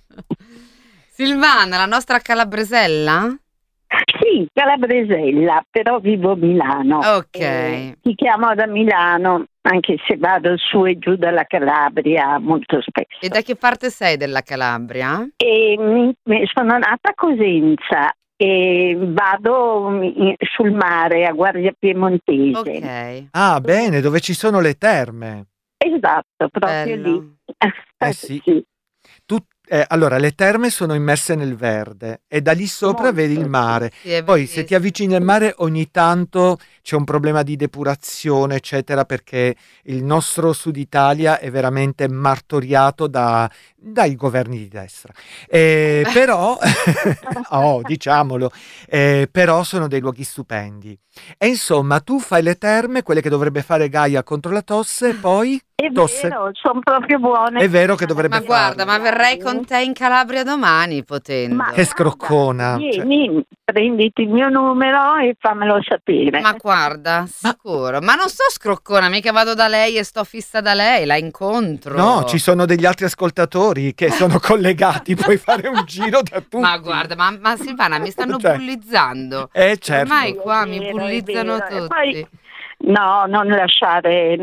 Silvana, la nostra calabresella? Sì, calabresella, però vivo a Milano. Ok. Ti chiamo da Milano, anche se vado su e giù dalla Calabria molto spesso. E da che parte sei della Calabria? Sono nata a Cosenza e vado sul mare a Guardia Piemontese. Ok. Ah, bene, dove ci sono le terme. Esatto, proprio Bello. lì. Sì. Allora, le terme sono immerse nel verde e da lì sopra vedi il mare. Sì, Poi se ti avvicini al mare ogni tanto c'è un problema di depurazione, eccetera, perché il nostro Sud Italia è veramente martoriato dai governi di destra. Però, diciamolo, però sono dei luoghi stupendi. E insomma, tu fai le terme, quelle che dovrebbe fare Gaia contro la tosse, e poi... È Tosse. vero, sono proprio buone. È vero che dovrebbe Ma guarda, ma verrei con te in Calabria domani, potendo. Ma Che scroccona. Vieni, prenditi il mio numero e fammelo sapere. Ma guarda, sicuro. Ma non sto scroccona, mica vado da lei e sto fissa da lei, la incontro. No, ci sono degli altri ascoltatori che sono collegati, puoi fare un giro da tutti. Ma guarda, ma Silvana, mi stanno Cioè, bullizzando. certo. Ormai qua È mi vero, bullizzano è vero. E tutti. poi- No, non lasciare,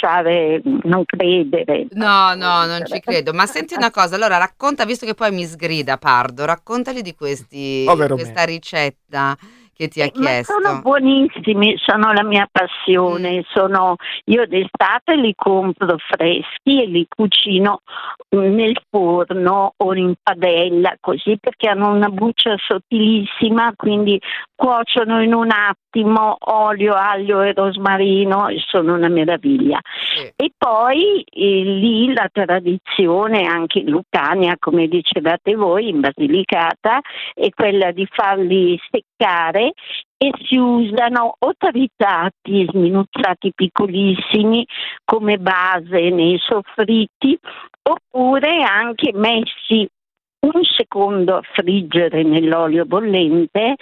non credere. No, non ci credo. Ma senti una cosa, allora racconta, visto che poi mi sgrida Pardo, raccontali di Povero questa ricetta che ti ha Ma chiesto. sono buonissimi, sono la mia passione. Io d'estate li compro freschi e li cucino nel forno o in padella, così, perché hanno una buccia sottilissima, quindi cuociono in un attimo olio, aglio e rosmarino e sono una meraviglia. Sì. E poi lì la tradizione, anche in Lucania, come dicevate voi, in Basilicata, è quella di farli seccare e si usano o tritati, sminuzzati piccolissimi come base nei soffritti, oppure anche messi un secondo a friggere nell'olio bollente.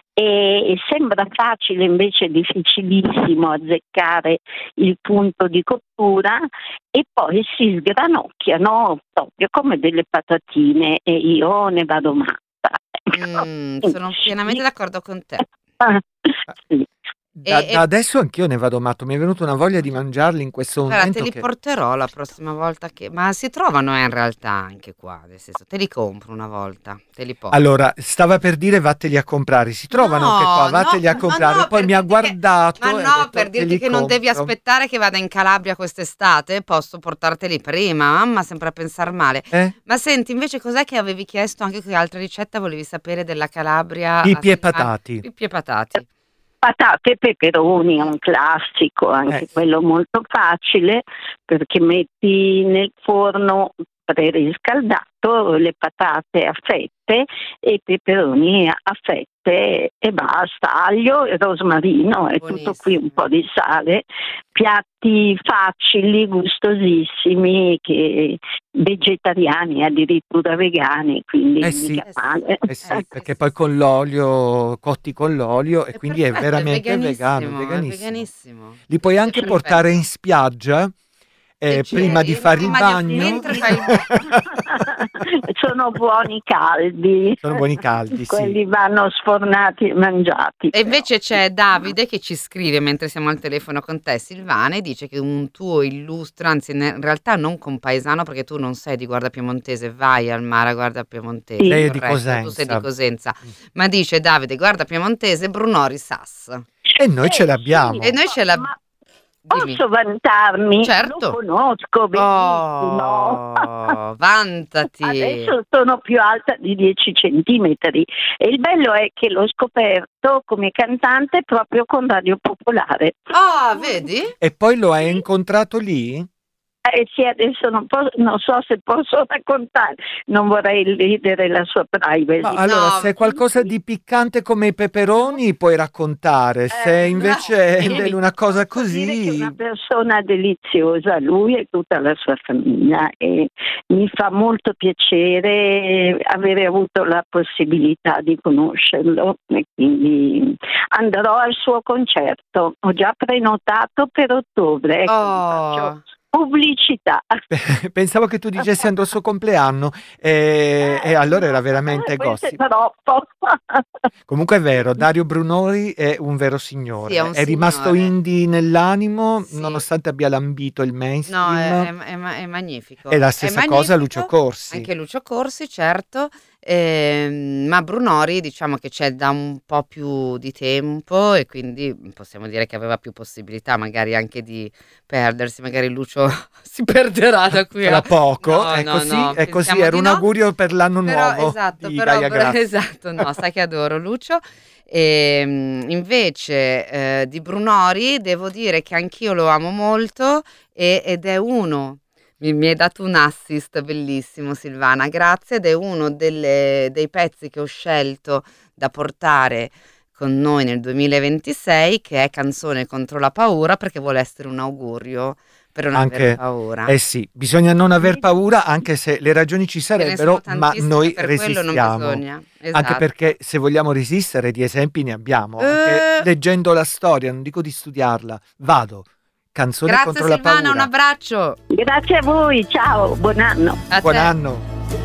E sembra facile, invece è difficilissimo azzeccare il punto di cottura, e poi si sgranocchiano proprio come delle patatine e io ne vado matta. Sono pienamente d'accordo con te. Sì. Da adesso anch'io ne vado matto, mi è venuta una voglia di mangiarli in questo Guarda, momento. te li porterò la prossima volta ma si trovano in realtà anche qua, nel senso, te li compro una volta, te li porto. Allora, stava per dire vatteli a comprare, si trovano anche qua, vatteli a comprare, poi mi ha guardato. Ma e ha no, detto, per "Te dirti li che non devi compro". aspettare che vada in Calabria quest'estate, posso portarteli prima, mamma, sempre a pensar male. Ma senti, invece cos'è che avevi chiesto, anche che altra ricetta volevi sapere della Calabria? Pippi e patati. Pippi e patati. Patate e peperoni è un classico, anche quello molto facile, perché metti nel forno preriscaldato le patate a fette e i peperoni a fette e basta, aglio e rosmarino e tutto qui, un po' di sale. Piatti facili, gustosissimi, che vegetariani, addirittura vegani, quindi mica male. Sì, perché poi con l'olio, cotti con l'olio, e quindi è veramente vegano, veganissimo. veganissimo. Li puoi anche portare in spiaggia prima di fare il bagno. Sono buoni caldi. Sono buoni caldi, sì. Quelli vanno sfornati e mangiati. E invece c'è Davide che ci scrive mentre siamo al telefono con te, Silvana, e dice che un tuo illustre, anzi in realtà non compaesano, perché tu non sei di Guarda Piemontese, vai al mare a Guarda Piemontese. Lei è di corretto, Cosenza. Tu sei di Cosenza. Ma dice Davide, Guarda Piemontese, Brunori Sass. E noi ce l'abbiamo. E noi ce l'abbiamo. Posso vantarmi? Certo. Lo conosco benissimo. Vantati. Adesso sono più alta di 10 centimetri e il bello è che l'ho scoperto come cantante proprio con Radio Popolare. Ah, vedi? E poi lo hai incontrato lì? Sì, adesso non so se posso raccontare, non vorrei ledere la sua privacy. Ma allora, se è qualcosa di piccante come i peperoni puoi raccontare, se invece è una cosa così... È una persona deliziosa, lui e tutta la sua famiglia, e mi fa molto piacere avere avuto la possibilità di conoscerlo, e quindi andrò al suo concerto. Ho già prenotato per ottobre, ecco, faccio pubblicità. Pensavo che tu dicessi andò al suo compleanno e allora era veramente Questo è gossip. troppo. Comunque è vero, Dario Brunori è un vero signore, Sì, è un è rimasto signore. indie nell'animo nonostante abbia lambito il No, mainstream. è magnifico. E la È stessa cosa magnifico, Lucio Corsi. Anche Lucio Corsi, certo. Ma Brunori diciamo che c'è da un po' più di tempo e quindi possiamo dire che aveva più possibilità magari anche di perdersi, magari Lucio si perderà da qui Tra poco, No, è no, così, no, è così, pensiamo era di un no. augurio per l'anno Però, nuovo esatto, di però, Gaia Grazia. esatto, no, sai che adoro Lucio. Invece di Brunori devo dire che anch'io lo amo molto ed è uno. Mi hai dato un assist bellissimo, Silvana, grazie, ed è uno dei pezzi che ho scelto da portare con noi nel 2026, che è Canzone contro la paura, perché vuole essere un augurio per non aver paura. Eh sì, bisogna non aver paura, anche se le ragioni ci sarebbero, ma noi per quello non resistiamo. bisogna. Esatto. Anche perché se vogliamo resistere di esempi ne abbiamo. Anche leggendo la storia, non dico di studiarla, vado. Canzone Grazie contro la Silvana, paura. un abbraccio. Grazie a voi, ciao, buon anno. Buon anno.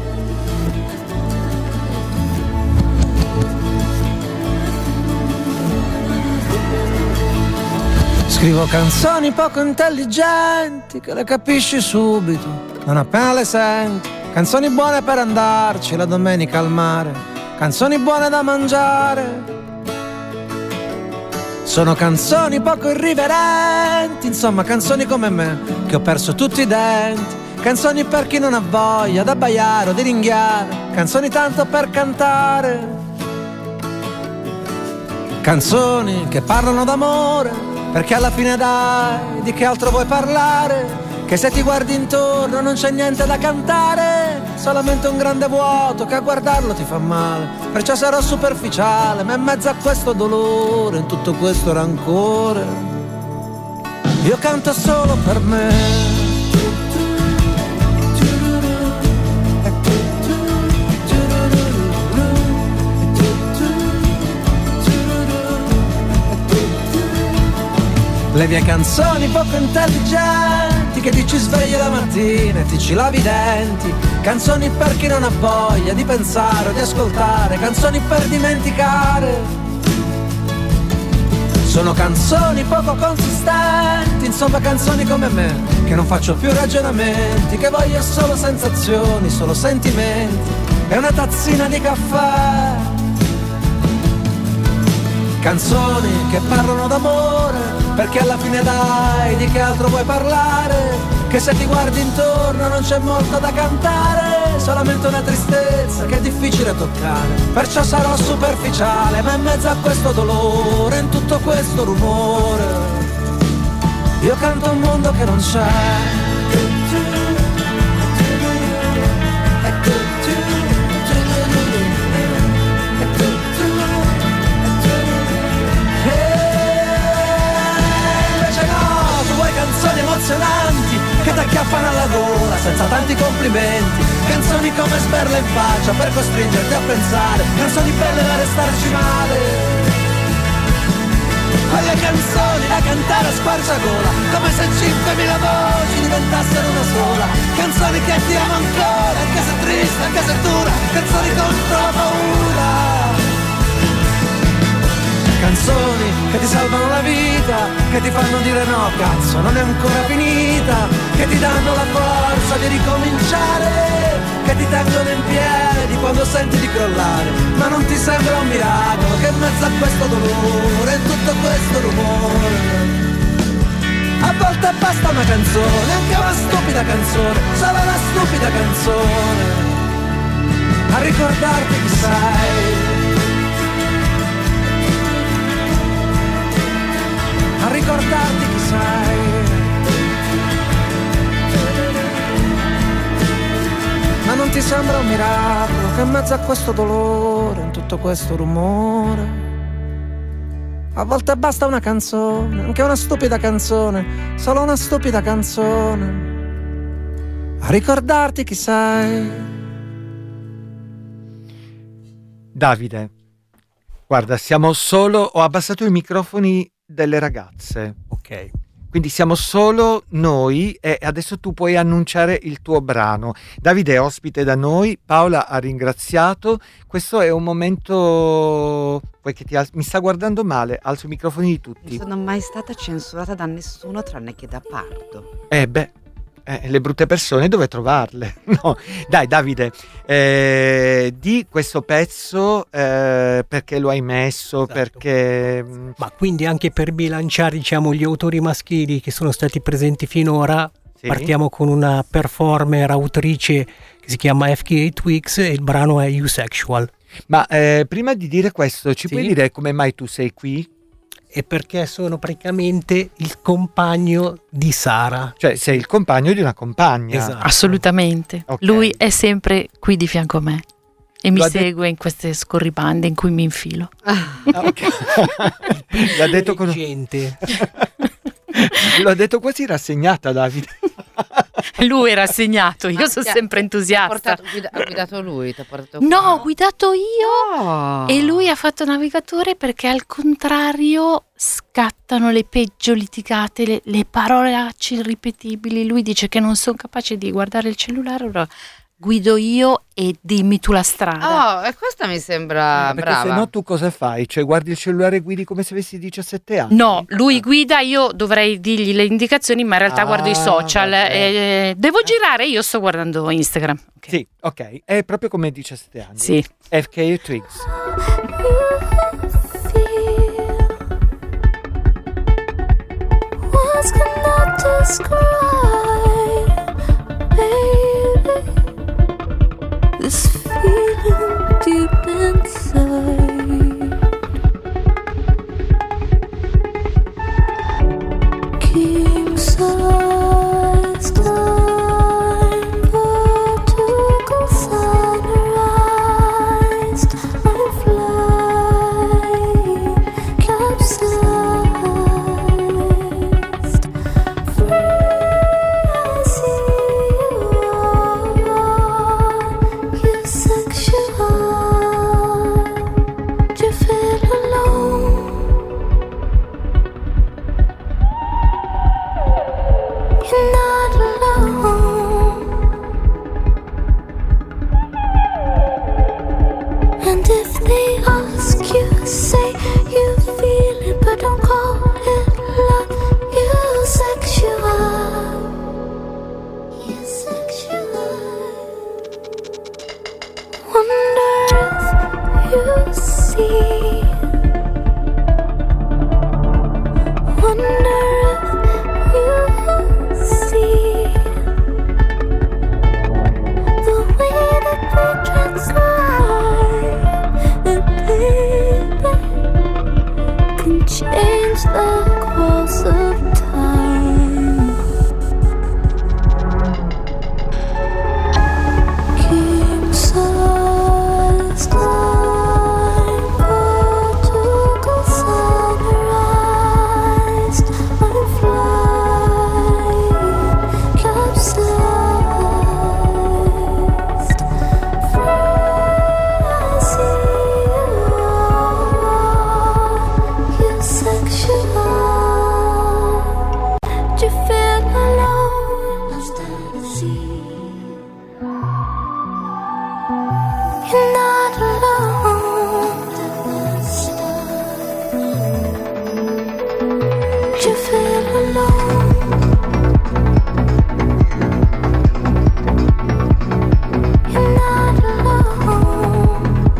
Scrivo canzoni poco intelligenti che le capisci subito, non appena le senti. Canzoni buone per andarci la domenica al mare, canzoni buone da mangiare. Sono canzoni poco irriverenti, insomma canzoni come me, che ho perso tutti i denti. Canzoni per chi non ha voglia d'abbaiare o di ringhiare, canzoni tanto per cantare. Canzoni che parlano d'amore, perché alla fine dai, di che altro vuoi parlare? Che se ti guardi intorno non c'è niente da cantare, solamente un grande vuoto che a guardarlo ti fa male. Perciò sarò superficiale, ma in mezzo a questo dolore, in tutto questo rancore, io canto solo per me. Le mie canzoni poco intelligenti che ti ci svegli la mattina e ti ci lavi i denti. Canzoni per chi non ha voglia di pensare o di ascoltare, canzoni per dimenticare. Sono canzoni poco consistenti, insomma canzoni come me, che non faccio più ragionamenti, che voglio solo sensazioni, solo sentimenti e una tazzina di caffè. Canzoni che parlano d'amore, perché alla fine dai, di che altro vuoi parlare? Che se ti guardi intorno non c'è molto da cantare, solamente una tristezza che è difficile toccare. Perciò sarò superficiale, ma in mezzo a questo dolore, in tutto questo rumore, io canto un mondo che non c'è. Canzoni emozionanti che ti acchiappano alla gola senza tanti complimenti, canzoni come sberle in faccia per costringerti a pensare, canzoni belle da restarci male. Quelle canzoni da cantare a squarciagola, come se 5.000 voci diventassero una sola, canzoni che ti amo ancora, anche se triste, anche se dura, canzoni contro la paura. Canzoni che ti salvano la vita, che ti fanno dire no, cazzo, non è ancora finita, che ti danno la forza di ricominciare, che ti tengono in piedi quando senti di crollare. Ma non ti sembra un miracolo che in mezzo a questo dolore, in tutto questo rumore, a volte basta una canzone, anche una stupida canzone, solo una stupida canzone, a ricordarti chi sei, a ricordarti chi sei. Ma non ti sembra un miracolo che in mezzo a questo dolore, in tutto questo rumore, a volte basta una canzone, anche una stupida canzone, solo una stupida canzone, a ricordarti chi sei. Davide, guarda, siamo solo, ho abbassato i microfoni delle ragazze, ok, quindi siamo solo noi e adesso tu puoi annunciare il tuo brano. Davide è ospite da noi, Paola ha ringraziato, questo è un momento, poi che mi sta guardando male, alzo i microfoni di tutti. Non sono mai stata censurata da nessuno tranne che da Pardo. Le brutte persone dove trovarle? No, dai Davide, di questo pezzo perché lo hai messo, esatto. Perché... Ma quindi anche per bilanciare, diciamo, gli autori maschili che sono stati presenti finora, sì. Partiamo con una performer, autrice che si chiama FKA Twigs e il brano è You Sexual. Ma prima di dire questo, ci puoi dire come mai tu sei qui? E perché sono praticamente il compagno di Sara. Cioè sei il compagno di una compagna. Esatto. Assolutamente, okay. Lui è sempre qui di fianco a me e mi segue in queste scorribande in cui mi infilo. Okay. L'ha detto con gente. L'ho detto quasi rassegnata, Davide. Lui era assegnato, io Ma sono ti ha- sempre entusiasta. Ha guidato lui, ti ha portato No, qua? ho guidato io Oh. e lui ha fatto navigatore, perché al contrario scattano le peggio litigate, le parolacce irripetibili. Lui dice che non sono capace di guardare il cellulare, allora guido io e dimmi tu la strada. Oh, e questa mi sembra Perché brava. se no tu cosa fai? Cioè guardi il cellulare e guidi come se avessi 17 anni? No, lui guida, io dovrei dirgli le indicazioni, ma in realtà guardo i social. vabbè. Devo girare, io sto guardando Instagram. Ok. Sì, ok, è proprio come 17 anni. Sì. FKA Twigs. Words cannot describe, baby, this feeling deep inside. King size time, vertical sunrise. I'm flying, capsized. Free, I see you sexual. Do you feel alone? You're not alone. And if they ask you, say you feel it, but don't call it love. You're sexual. You're sexual. Wonder if you see. Wonder if you see the way that we translate it, baby, can change the course of time. King size time, vertical sunrise. I'm flying, capsized. Free, I see you sexual. Do you feel alone? Lost at sea. You're not alone. Do you feel alone? You're not alone.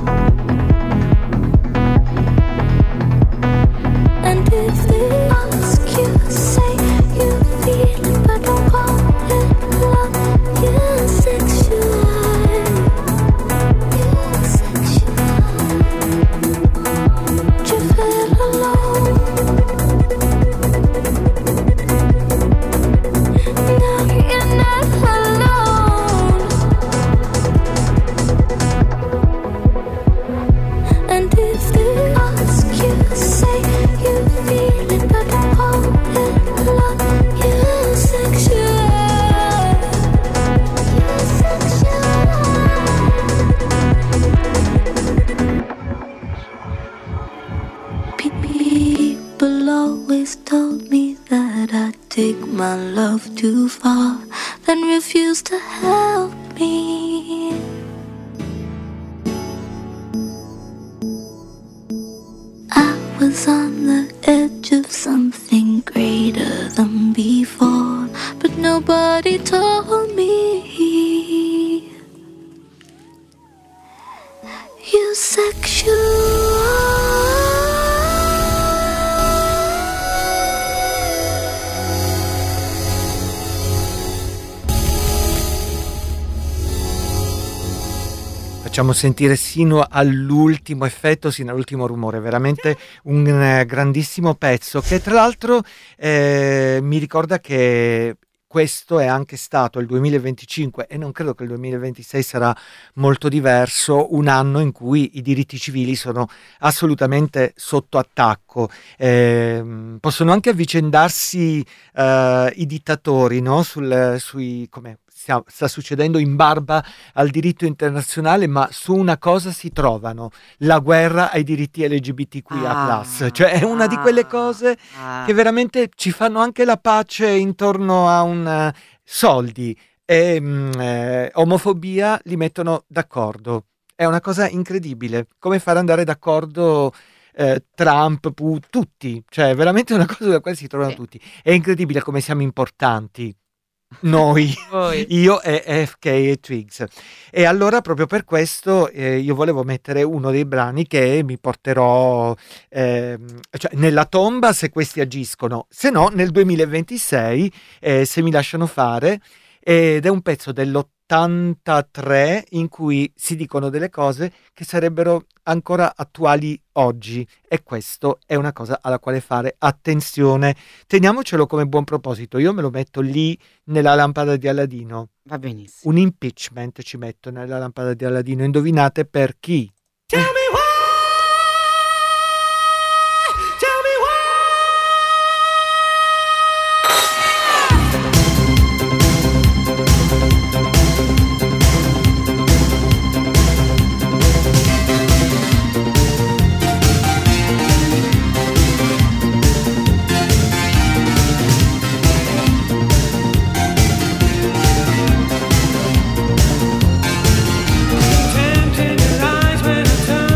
And if they ask you, say you feel it, but don't call it love. You're sexual. You're sexual. Do you feel alone? No, you're not alone. And if they ask you, say you feel it, but don't call it love. You're sexual. You're sexual. People always told me that I take my love too far, then refuse to help me. I was on the edge of something greater than before, but nobody told me. You Facciamo sentire sino all'ultimo effetto, sino all'ultimo rumore, veramente un grandissimo pezzo che tra l'altro mi ricorda che questo è anche stato il 2025, e non credo che il 2026 sarà molto diverso, un anno in cui i diritti civili sono assolutamente sotto attacco. Possono anche avvicendarsi i dittatori, no? Sui come sta succedendo in barba al diritto internazionale, ma su una cosa si trovano: la guerra ai diritti LGBTQIA+. Cioè è una di quelle cose che veramente ci fanno anche la pace intorno a un soldi e omofobia li mettono d'accordo. È una cosa incredibile, come far andare d'accordo Trump, tutti, cioè è veramente una cosa sulla quale si trovano tutti. È incredibile come siamo importanti. Noi, io e FK e Twigs. E allora proprio per questo io volevo mettere uno dei brani che mi porterò cioè, nella tomba se questi agiscono, se no nel 2026 se mi lasciano fare, ed è un pezzo dell'83 in cui si dicono delle cose che sarebbero ancora attuali oggi, e questo è una cosa alla quale fare attenzione. Teniamocelo come buon proposito. Io me lo metto lì nella lampada di Aladino. Va benissimo. Un impeachment ci metto nella lampada di Aladino. Indovinate per chi? Tempted your eyes when I turn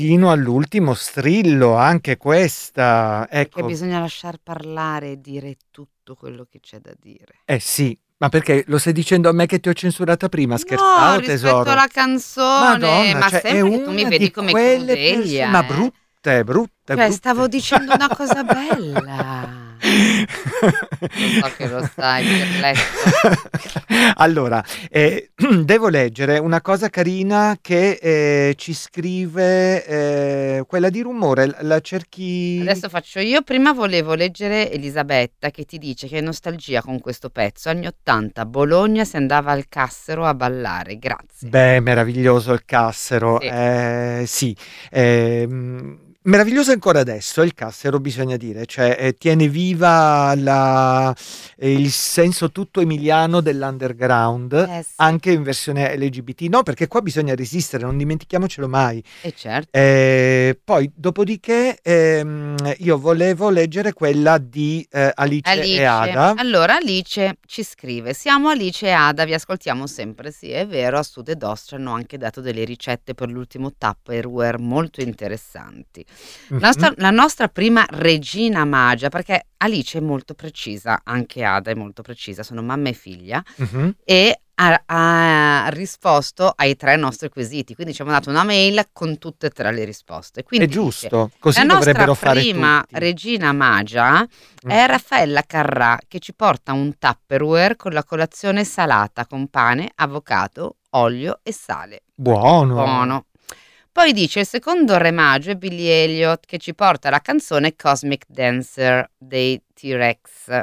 fino all'ultimo strillo, anche questa. Ecco. Che bisogna lasciar parlare e dire tutto quello che c'è da dire. Sì, ma perché lo stai dicendo a me che ti ho censurata prima? No, Scherzavo, rispetto tesoro? alla canzone, Madonna, ma cioè, è sempre che tu mi una vedi di come quelle Crudelia. ma brutte. Cioè, stavo dicendo una cosa bella. Lo so che lo sai, perplesso. Allora, devo leggere una cosa carina che ci scrive quella di Rumore, la cerchi... Adesso faccio io. Prima volevo leggere Elisabetta che ti dice che è nostalgia con questo pezzo. Anni 80, Bologna, si andava al Cassero a ballare. Grazie. Beh, meraviglioso il Cassero. Sì. Sì. Meraviglioso ancora adesso il Cassero, bisogna dire, cioè tiene viva il senso tutto emiliano dell'underground, sì. anche in versione LGBT, no, perché qua bisogna resistere, non dimentichiamocelo mai. Certo. Poi, dopodiché, io volevo leggere quella di Alice e Ada. Allora, Alice ci scrive: siamo Alice e Ada, vi ascoltiamo sempre. Sì, è vero, a Sud ed Ost hanno anche dato delle ricette per l'ultimo Tupperware molto interessanti. La nostra prima regina magia, perché Alice è molto precisa, anche Ada è molto precisa, sono mamma e figlia, e ha risposto ai 3 nostri quesiti, quindi ci abbiamo dato una mail con tutte e 3 le risposte. Quindi è giusto, così dovrebbero fare tutti. La nostra prima regina magia è Raffaella Carrà, che ci porta un Tupperware con la colazione salata con pane, avocado, olio e sale. Buono. Poi dice il secondo re maggio è Billy Elliot, che ci porta la canzone Cosmic Dancer dei T-Rex.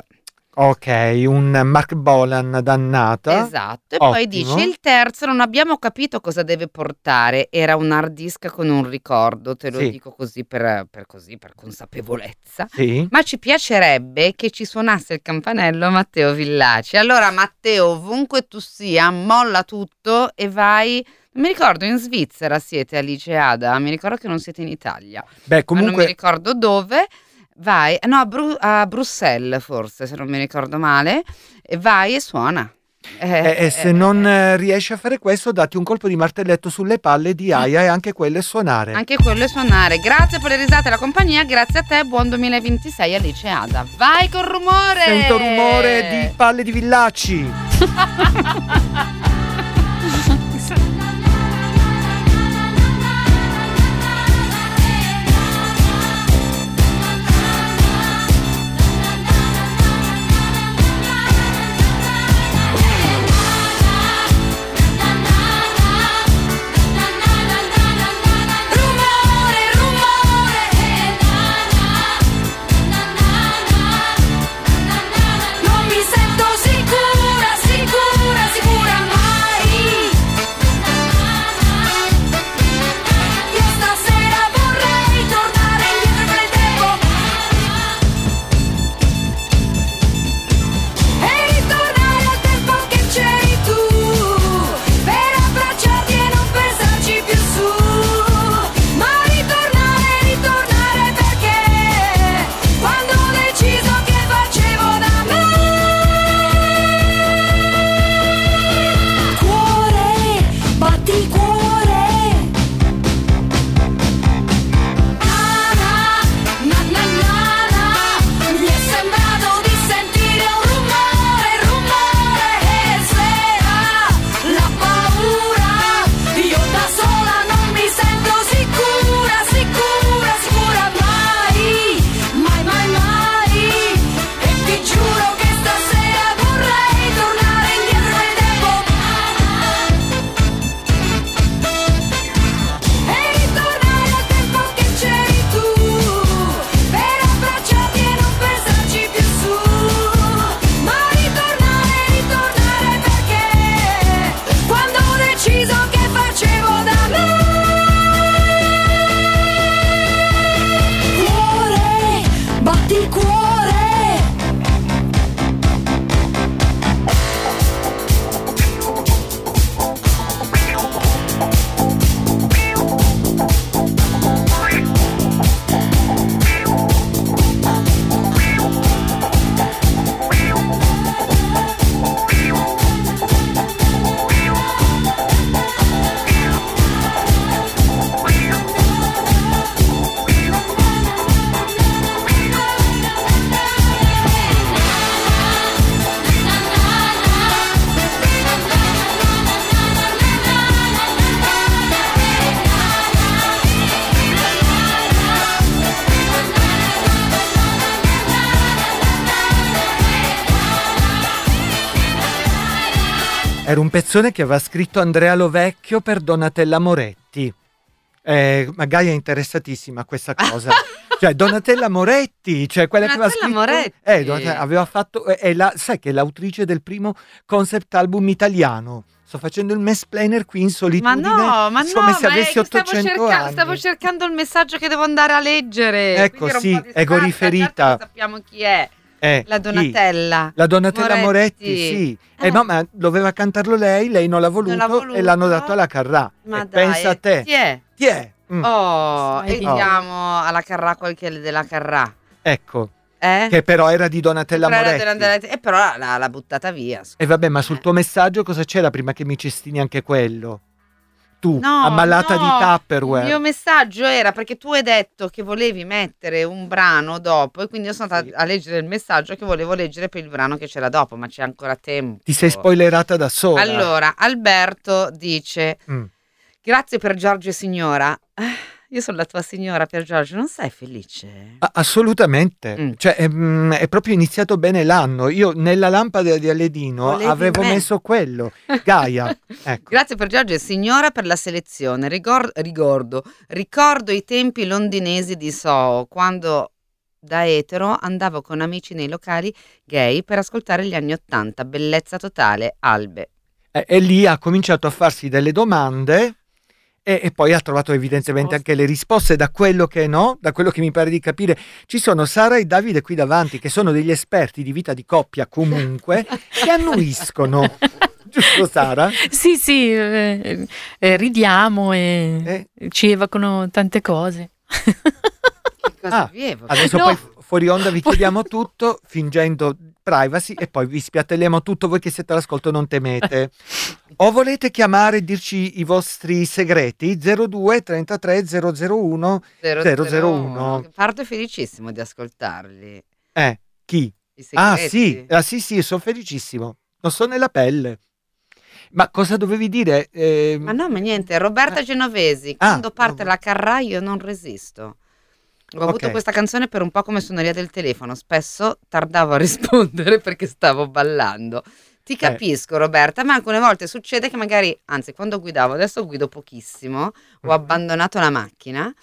Ok, un Mark Bolan dannata. Esatto, e poi dice il terzo non abbiamo capito cosa deve portare, era un hard disk con un ricordo, te lo dico così per consapevolezza, ma ci piacerebbe che ci suonasse il campanello Matteo Villaci. Allora Matteo, ovunque tu sia, molla tutto e vai... Non mi ricordo, in Svizzera siete, Alice e Ada, mi ricordo che non siete in Italia. Beh, comunque... Ma non mi ricordo dove, vai, no, a Bruxelles forse, se non mi ricordo male, e vai e suona. Se non riesci a fare questo, dati un colpo di martelletto sulle palle di Aya e anche quello è suonare. Anche quello è suonare. Grazie per le risate e la compagnia, grazie a te, buon 2026 Alice e Ada. Vai col rumore! Sento rumore di palle di Villacci. Non mi sento sicura, sicura, sicura mai. Era un pezzone che aveva scritto Andrea Lovecchio per Donatella Moretti. Ma Gaia è interessatissima a questa cosa. Cioè Donatella Moretti, cioè quella che aveva scritto Moretti. aveva fatto sai che è l'autrice del primo concept album italiano. Sto facendo il mansplainer qui in solitudine, come se avessi 800 anni. Stavo cercando il messaggio che devo andare a leggere. Ecco, sì, ego riferita. Certo, sappiamo chi è. La Donatella. Chi? La Donatella Moretti, sì. No, ma doveva cantarlo lei non l'ha voluto e l'hanno dato alla Carrà. Ma pensa a te. Chi è? Mm. E diamo alla Carrà qualche della Carrà. Ecco. Che però era di Donatella Moretti. E però l'ha buttata via. E vabbè, ma sul tuo messaggio cosa c'era prima che mi cestini anche quello? Tu, ammalata di Tupperware. Il mio messaggio era perché tu hai detto che volevi mettere un brano dopo e quindi io sono andata a leggere il messaggio che volevo leggere per il brano che c'era dopo, ma c'è ancora tempo. Ti sei spoilerata da sola. Allora, Alberto dice: grazie per Giorgio e signora. Io sono la tua signora, Pier Giorgio, non sei felice? Assolutamente, cioè è proprio iniziato bene l'anno. Io nella lampada di Aledino avevo messo quello, Gaia. Ecco. Grazie per Giorgio e signora per la selezione. Ricordo i tempi londinesi di Soho, quando da etero andavo con amici nei locali gay per ascoltare gli anni '80, bellezza totale, Albe. E lì ha cominciato a farsi delle domande. E poi ha trovato evidentemente anche le risposte da quello che mi pare di capire. Ci sono Sara e Davide qui davanti che sono degli esperti di vita di coppia comunque che annuiscono. Giusto Sara? Sì, ridiamo e ci evocano tante cose. Che cosa vi evoca? Adesso poi fuori onda vi chiediamo tutto fingendo privacy e poi vi spiattelliamo tutto voi che siete all'ascolto, non temete. O volete chiamare e dirci i vostri segreti? 02 33 001 001. Parto felicissimo di ascoltarli. Chi? I segreti. Sì, sono felicissimo. Non so nella pelle. Ma cosa dovevi dire? Ma niente, Roberta Genovesi, quando parte la Carrà io non resisto. Ho avuto questa canzone per un po' come suoneria del telefono, spesso tardavo a rispondere perché stavo ballando. Ti capisco Roberta, ma alcune volte succede che magari, anzi quando guidavo, adesso guido pochissimo, ho abbandonato la macchina,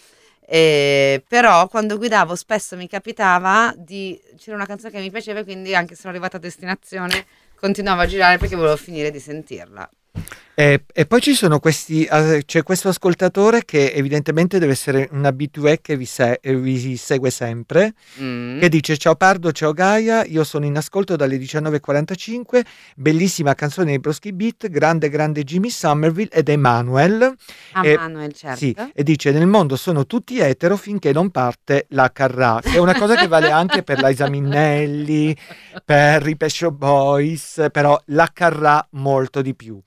però quando guidavo spesso mi capitava c'era una canzone che mi piaceva e quindi anche se sono arrivata a destinazione continuavo a girare perché volevo finire di sentirla. E poi ci sono c'è questo ascoltatore che evidentemente deve essere un abitué che vi segue sempre, che dice: ciao Pardo, ciao Gaia, io sono in ascolto dalle 19:45, bellissima canzone dei Broski Beat, grande Jimmy Somerville ed Emanuel. Emanuel, certo. Sì, e dice: nel mondo sono tutti etero finché non parte la Carrà, che è una cosa che vale anche per la Liza Minnelli, per i Pet Shop Boys, però la Carrà molto di più.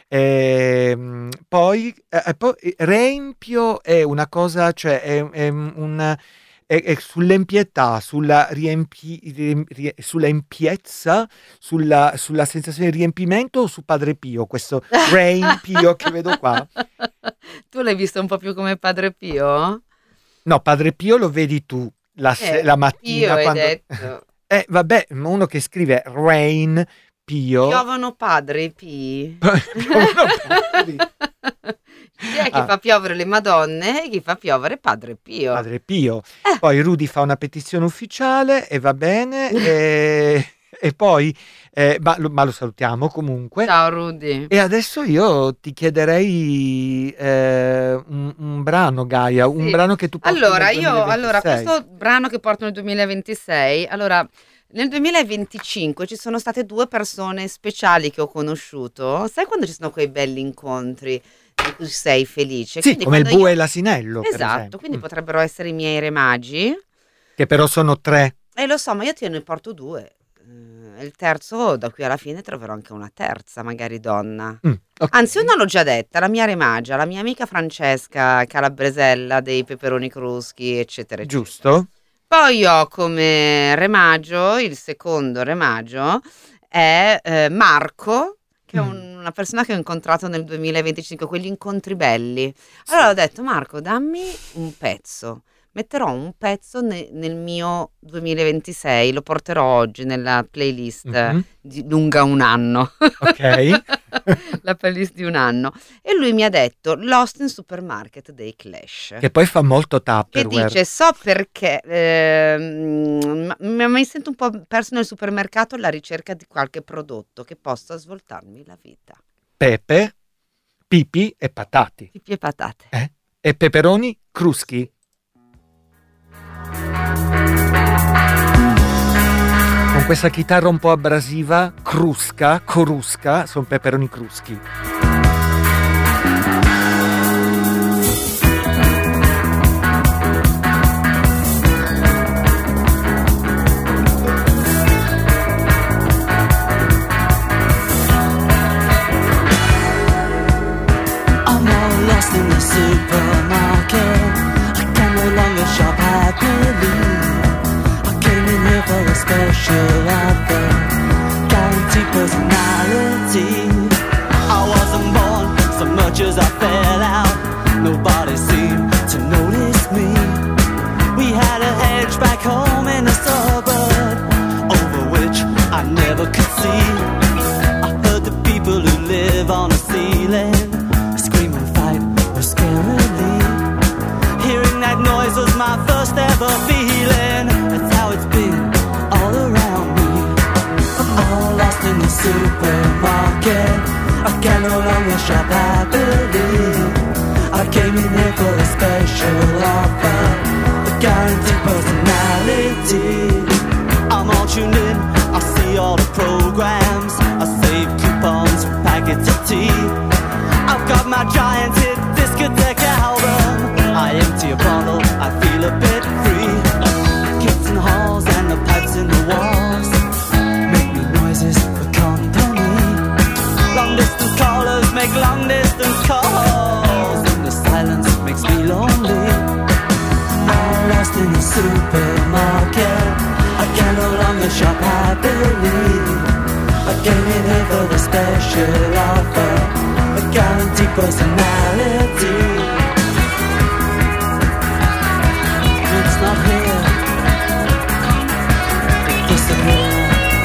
Poi riempio è una cosa, cioè è sull'empietà, sulla empiezza, sulla sensazione di riempimento o su Padre Pio, questo riempio che vedo qua. Tu l'hai visto un po' più come Padre Pio? No, Padre Pio lo vedi tu la mattina Pio quando... hai detto. Vabbè, uno che scrive Rain Pio. Piovano padre P. Chi è che fa piovere le Madonne e chi fa piovere Padre Pio? Padre Pio. Poi Rudy fa una petizione ufficiale e va bene. E poi ma lo salutiamo comunque. Ciao Rudy. E adesso io ti chiederei un brano, Gaia, un brano che tu porti nel 2026. Questo brano che porto nel 2026. Nel 2025 ci sono state 2 persone speciali che ho conosciuto. Sai quando ci sono quei belli incontri di cui sei felice? Sì, quindi come il bue e l'asinello. Esatto, quindi potrebbero essere i miei re magi. Che però sono 3. Lo so, ma io te ne porto 2. Il terzo, da qui alla fine troverò anche una terza, magari donna. Anzi, una l'ho già detta, la mia re magia, la mia amica Francesca Calabresella dei Peperoni Cruschi, eccetera, eccetera. Giusto? Poi ho come re magio, il secondo re magio è Marco, che è una persona che ho incontrato nel 2025, quegli incontri belli. Allora ho detto: Marco, dammi un pezzo. Metterò un pezzo nel mio 2026, lo porterò oggi nella playlist lunga un anno. Ok. la playlist di un anno. E lui mi ha detto Lost in Supermarket dei Clash. Che poi fa molto Che Tupperware. dice, so perché mi sento un po' perso nel supermercato alla ricerca di qualche prodotto che possa svoltarmi la vita. Pepe, pipi e patati. Pipi e patate. E peperoni cruschi. Con questa chitarra un po' abrasiva, corusca, sono peperoni cruschi. I'm all lost in the supermarket. I can no longer shop happily. I came in here for a special offer, guaranteed personality. I wasn't born so much as I fell out. Nobody seemed to notice me. We had a hedge back home in the suburb, over which I never could see. I heard the people who live on the ceiling scream and fight scarily. Hearing that noise was my first ever feeling. That's how it's been all around me. I'm all lost in the supermarket. I can no longer shop happily. I came in here for a special offer, a guaranteed personality. I'm all tuned in, I see all the programs, I save coupons for packets of tea. I've got my giant hit discotheque album. I empty a bottle, I feel a bit free. Kids in the halls and the pipes in the walls make me noises for company. Long distance callers make long distance calls, and the silence makes me lonely. I'm lost in the supermarket. I can no longer shop happily. I came in here for the special offer, a guaranteed personality. It's not here, it disappeared.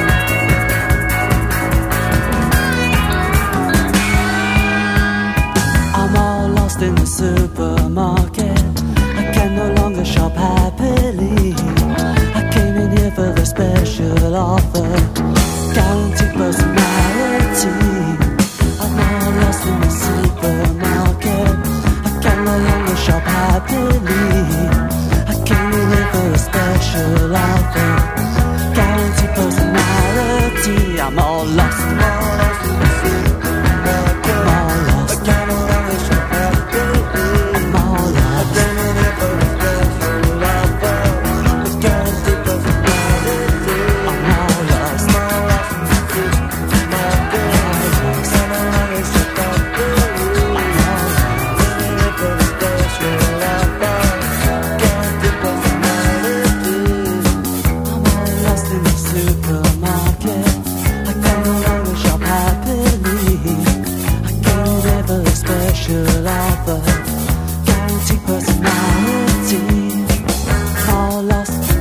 I'm all lost in the supermarket. I can no longer shop happily. I came in here for the special offer, guaranteed personality. I'm all lost in the supermarket. I can no longer shop happily. I came in here for a special offer, guaranteed personality. I'm all lost in the supermarket. I'm all lost. I can no longer shop happily. I'm all lost. I came in here for a special offer, a guaranteed personality. I'm all lost. I'm all lost in the supermarket. I'm all lost. I no longer shop happily. I'm all lost. Came in here for a special offer, guaranteed personality. I'm all lost in the supermarket. I can no longer shop happily. I came here for a special offer, guaranteed personality. I'm all lost.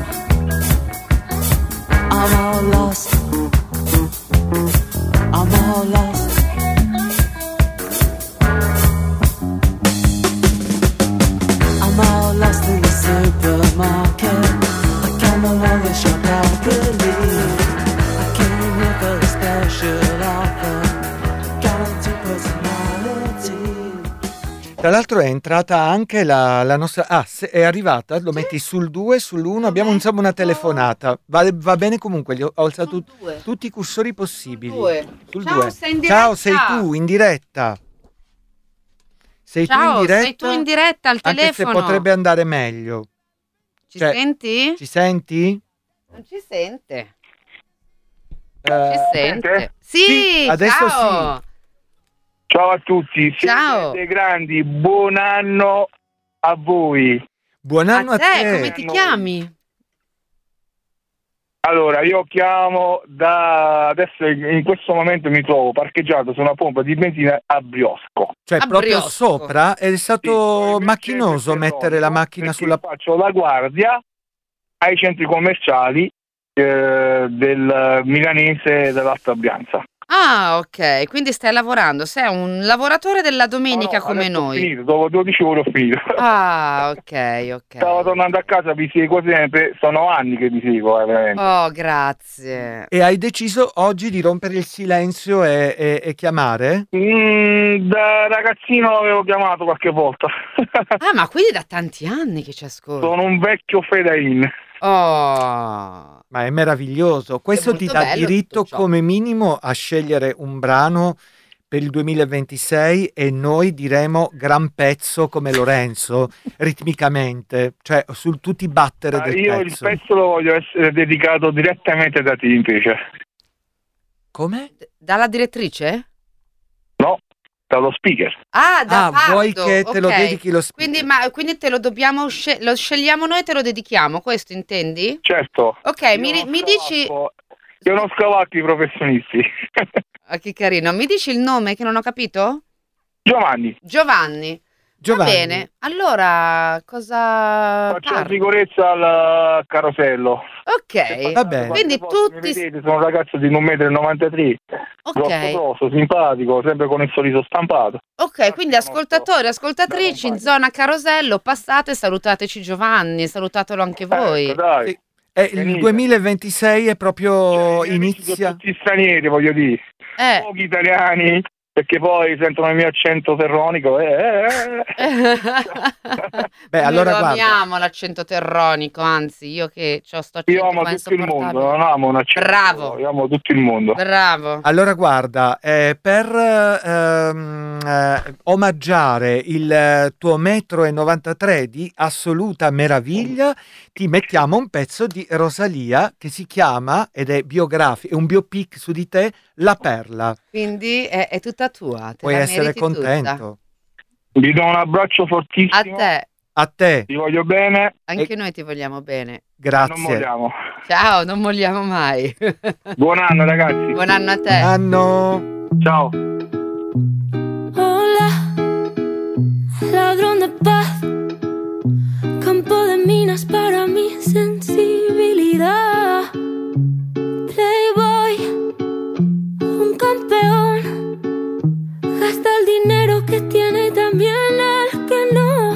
I'm all lost. I'm all lost. I'm all lost in the supermarket. I can no longer shop happily. I came here for a special offer, guaranteed personality. Tra l'altro è entrata anche la nostra... Ah, è arrivata, lo metti sul 2, sull'1, abbiamo insomma una telefonata. Va bene comunque, gli ho alzato tutti i cursori possibili. Sul Ciao, 2. sei in diretta. Ciao, sei tu in diretta. Sei tu in diretta? Sei tu in diretta al Anche telefono. se potrebbe andare meglio. Ci Cioè, senti? Ci senti? Non ci sente. Eh, Ci sente? Sì, Sì, adesso ciao. Ciao a tutti, Ciao. siete grandi, buon anno a voi. Buon anno a te. Come ti chiami? Allora, io chiamo adesso in questo momento mi trovo parcheggiato su una pompa di benzina a Briosco. Cioè A proprio Briosco. sopra è stato Sì, macchinoso mettere la macchina perché sulla... faccio la guardia ai centri commerciali del milanese dell'Alta Brianza. Ah, ok, quindi stai lavorando, sei un lavoratore della domenica come adesso ho noi. finito, dopo 12 ore ho finito. Ah, ok. Stavo tornando a casa, vi seguo sempre, sono anni che vi seguo, veramente. Oh, grazie. E hai deciso oggi di rompere il silenzio e chiamare? Da ragazzino avevo chiamato qualche volta. Ah, ma quindi da tanti anni che ci ascolti. Sono un vecchio fade-in. Oh. Ma è meraviglioso. Questo ti molto dà bello diritto tutto ciò. come minimo a scegliere un brano per il 2026 e noi diremo gran pezzo come Lorenzo, ritmicamente, cioè sul tutti battere del Io il pezzo. pezzo lo voglio essere dedicato direttamente da te invece. Come? Dalla direttrice? No, dallo speaker. Ah, da Ah, Pardo, vuoi che te lo ok. dedichi lo speaker? Quindi te lo dobbiamo lo scegliamo noi e te lo dedichiamo, questo intendi? Certo. Ok, mi dici... Io non scavalco i professionisti. Ah, che carino, mi dici il nome che non ho capito? Giovanni. Va bene, allora cosa Faccio la parli? sicurezza al carosello. Ok, Va bene. quindi Mi tutti... vedete, sono un ragazzo di 1,93 m, Ok. grosso, simpatico, sempre con il sorriso stampato. Ok, quindi ascoltatori, ascoltatrici in zona Carosello, passate e salutateci Giovanni, salutatelo anche voi. Ecco, dai. Sì. Il 2026 è proprio inizia. Tutti stranieri, voglio dire. Pochi italiani, perché poi sentono il mio accento terronico. Beh, allora Noi lo guarda. amiamo l'accento terronico, anzi io che sto Io amo tutto il mondo, non amo un accento. Bravo. Io amo tutto il mondo. Bravo. Allora guarda, per omaggiare il tuo 1,93 m di assoluta meraviglia, ti mettiamo un pezzo di Rosalia che si chiama, ed è biografico, è un biopic su di te, La Perla. Quindi è tutta tua, te Puoi la essere meriti contento. tutta. Vi do un abbraccio fortissimo. A te, Vi voglio bene. anche noi ti vogliamo bene. Grazie. Non molliamo. Ciao, non molliamo mai. Buon anno, ragazzi. Buon anno a te. Anno. Ciao. Hola, ladrón de paz, campo de minas para mi sensibilidad. Playboy, un campeón, gasta el dinero que tiene y también el que no.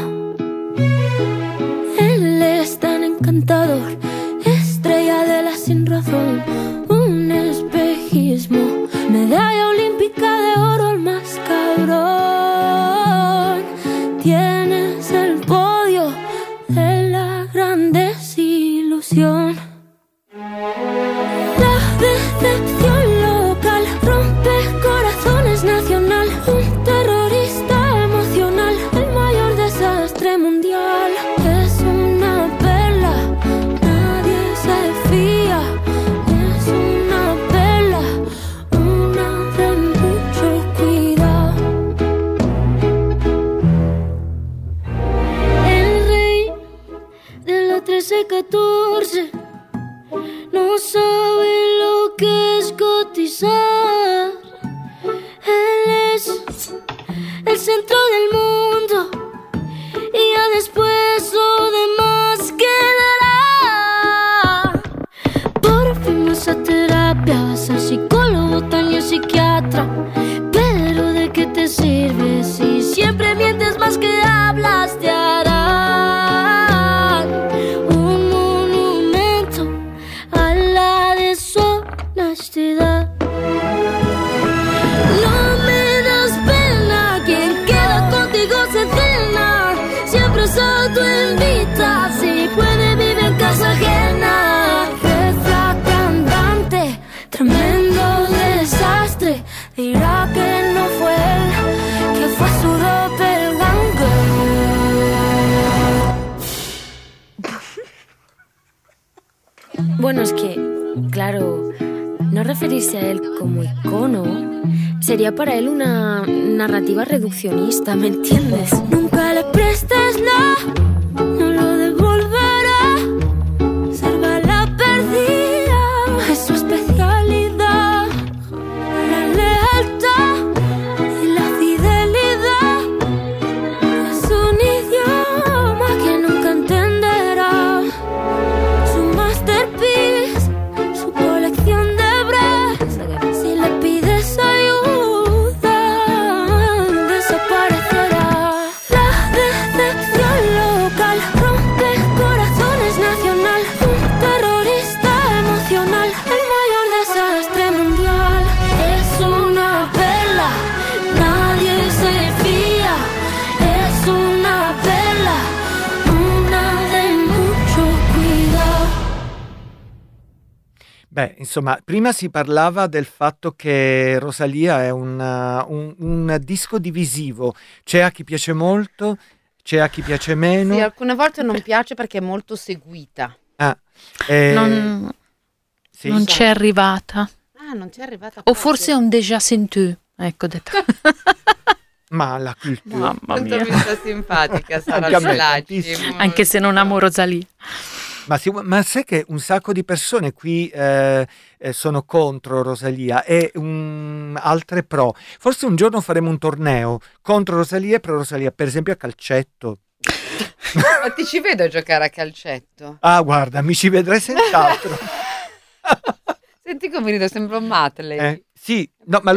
Él es tan encantador, estrella de la sin razón, un espejismo, medalla olímpica de oro, el más cabrón. Tienes el podio de la gran desilusión. La decepción local rompe corazones nacional, un terrorista emocional, el mayor desastre mundial. Es una perla, nadie se fía. Es una perla, una de mucho cuidado. El rey de la 13-14 no sabe lo que es cotizar. Él es el centro del mundo y ya después lo demás quedará. Por fin vas a terapia, vas al psicólogo, también psiquiatra. Pero ¿de qué te sirve si siempre mientes más que hablas? Te harán un monumento a la deshonestidad. No me das pena, quien queda contigo se cena. Siempre se autoinvita, si puede vive en casa ajena. Reza cantante, tremendo desastre. Dirá que no fue él, que fue su doppelganger. Bueno, es que, claro, no referirse a él como icono sería para él una narrativa reduccionista, ¿me entiendes? Nunca le prestes nada, no lo devolverá. Salva la perdida, es su especialidad. La lealtad y la fidelidad es un idioma que nunca entenderá. Su masterpiece, su colección de bras. Si le pides Beh, insomma, prima si parlava del fatto che Rosalía è un disco divisivo. C'è a chi piace molto, c'è a chi piace meno. Sì, alcune volte non piace perché è molto seguita. Non c'è arrivata. Non c'è arrivata. O forse è un déjà sentù. Ecco, detto. Ma la cultura. Mamma mia. Mi sta simpatica Sara Anche a me, Schillaci. tantissimo. Anche se non amo Rosalía. Ma sai che un sacco di persone qui sono contro Rosalía e altre pro. Forse un giorno faremo un torneo contro Rosalía e pro Rosalía, per esempio a calcetto. Ma ti ci vedo giocare a calcetto? Ah, guarda, mi ci vedrei senz'altro. Senti come rido, sembra un Matley. Sì, no, ma lo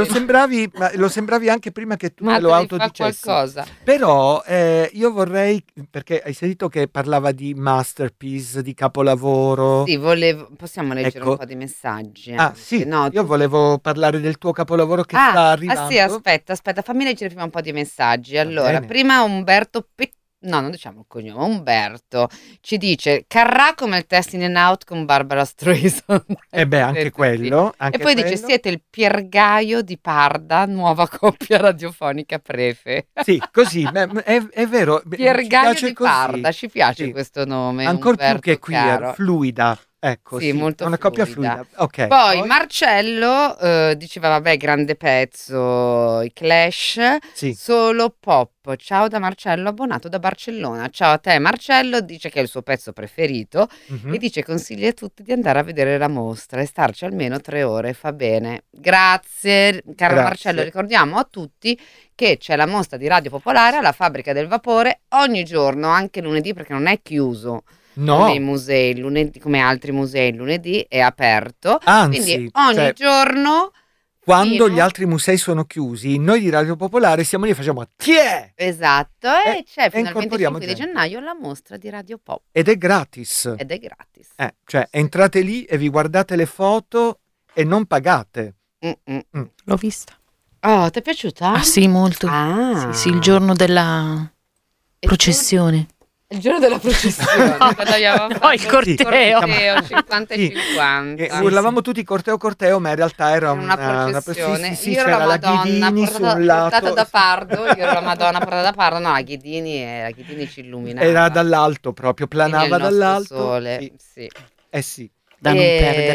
sembravi anche prima che tu me lo Matley fa autodicessi. qualcosa. Però io vorrei, perché hai sentito che parlava di masterpiece, di capolavoro. Sì, possiamo leggere un po' di messaggi. Ah, sì, no, io volevo parlare del tuo capolavoro che sta arrivando. Ah sì, aspetta, fammi leggere prima un po' di messaggi. Allora, bene. prima Umberto no, non diciamo il cognome, Umberto ci dice Carrà come il test in and out con Barbara Streisand. E beh, anche quello. Anche e poi quello. dice siete il Piergaio di Parda, nuova coppia radiofonica prefe. Sì, così, è vero. Piergaio ci piace di così. Parda, ci piace Sì. questo nome. Ancora più Umberto che queer, caro. fluida. Ecco, Sì, molto una coppia fluida. fluida. Ok. Poi Marcello diceva vabbè, grande pezzo, i Clash, Sì. solo pop. Ciao da Marcello, abbonato da Barcellona. Ciao a te Marcello, dice che è il suo pezzo preferito e dice consiglia a tutti di andare a vedere la mostra e starci almeno 3 ore, fa bene. Grazie caro Grazie. Marcello, ricordiamo a tutti che c'è la mostra di Radio Popolare alla Fabbrica del Vapore ogni giorno, anche lunedì perché non è chiuso. No. Come i musei, il lunedì, come altri musei, il lunedì è aperto. Anzi, quindi ogni cioè, giorno. Quando fino- gli altri musei sono chiusi, noi di Radio Popolare siamo lì e facciamo tiè! Esatto, e c'è fino al incorporiamo 25 di gente. gennaio la mostra di Radio Pop. Ed è gratis. Ed è gratis. Cioè, entrate lì e vi guardate le foto e non pagate. L'ho vista. Oh, ti è piaciuta? Ah sì, molto. Ah. Sì, il giorno della processione. Il giorno della processione. quando abbiamo fatto il corteo. 50 e Sì. 50. Urlavamo tutti corteo, ma in realtà era Una processione. Sì, io ero c'era la Madonna Ghidini su un portata lato. da Pardo. Io ero la Madonna portata da Pardo. No, la Ghidini ci illuminava. Era dall'alto proprio, planava Nel nostro dall'alto. sole. Sì. Eh sì. Da non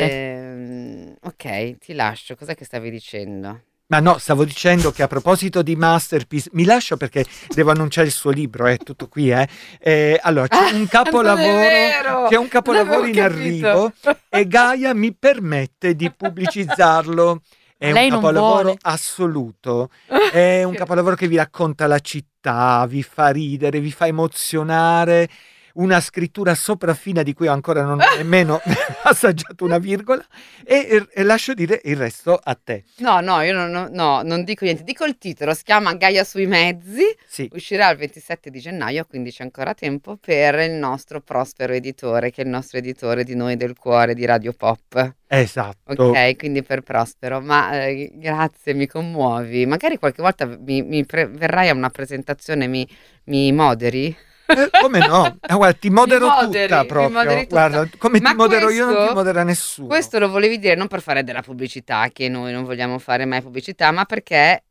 perdere. Ok, ti lascio. Cos'è che stavi dicendo? Ma no, stavo dicendo che a proposito di Masterpiece, mi lascio perché devo annunciare il suo libro, è tutto qui, allora, c'è un capolavoro, c'è un capolavoro in arrivo e Gaia mi permette di pubblicizzarlo. È Lei un non capolavoro vuole. assoluto, è un capolavoro che vi racconta la città, vi fa ridere, vi fa emozionare. Una scrittura sopraffina di cui ancora non ho nemmeno assaggiato una virgola e lascio dire il resto a te. No, io non dico niente. Dico il titolo, si chiama Gaia sui mezzi. Sì. Uscirà il 27 di gennaio, quindi c'è ancora tempo per il nostro Prospero editore, che è il nostro editore di Noi del Cuore di Radio Pop. Esatto. Ok, quindi per Prospero, ma grazie, mi commuovi. Magari qualche volta verrai a una presentazione, mi moderi? Come no? Guarda, ti modero Mi moderi, tutta mi proprio. moderi tutta. Guarda, come Ma ti modero io non questo- ti modera nessuno. Questo lo volevi dire non per fare della pubblicità, che noi non vogliamo fare mai pubblicità, ma perché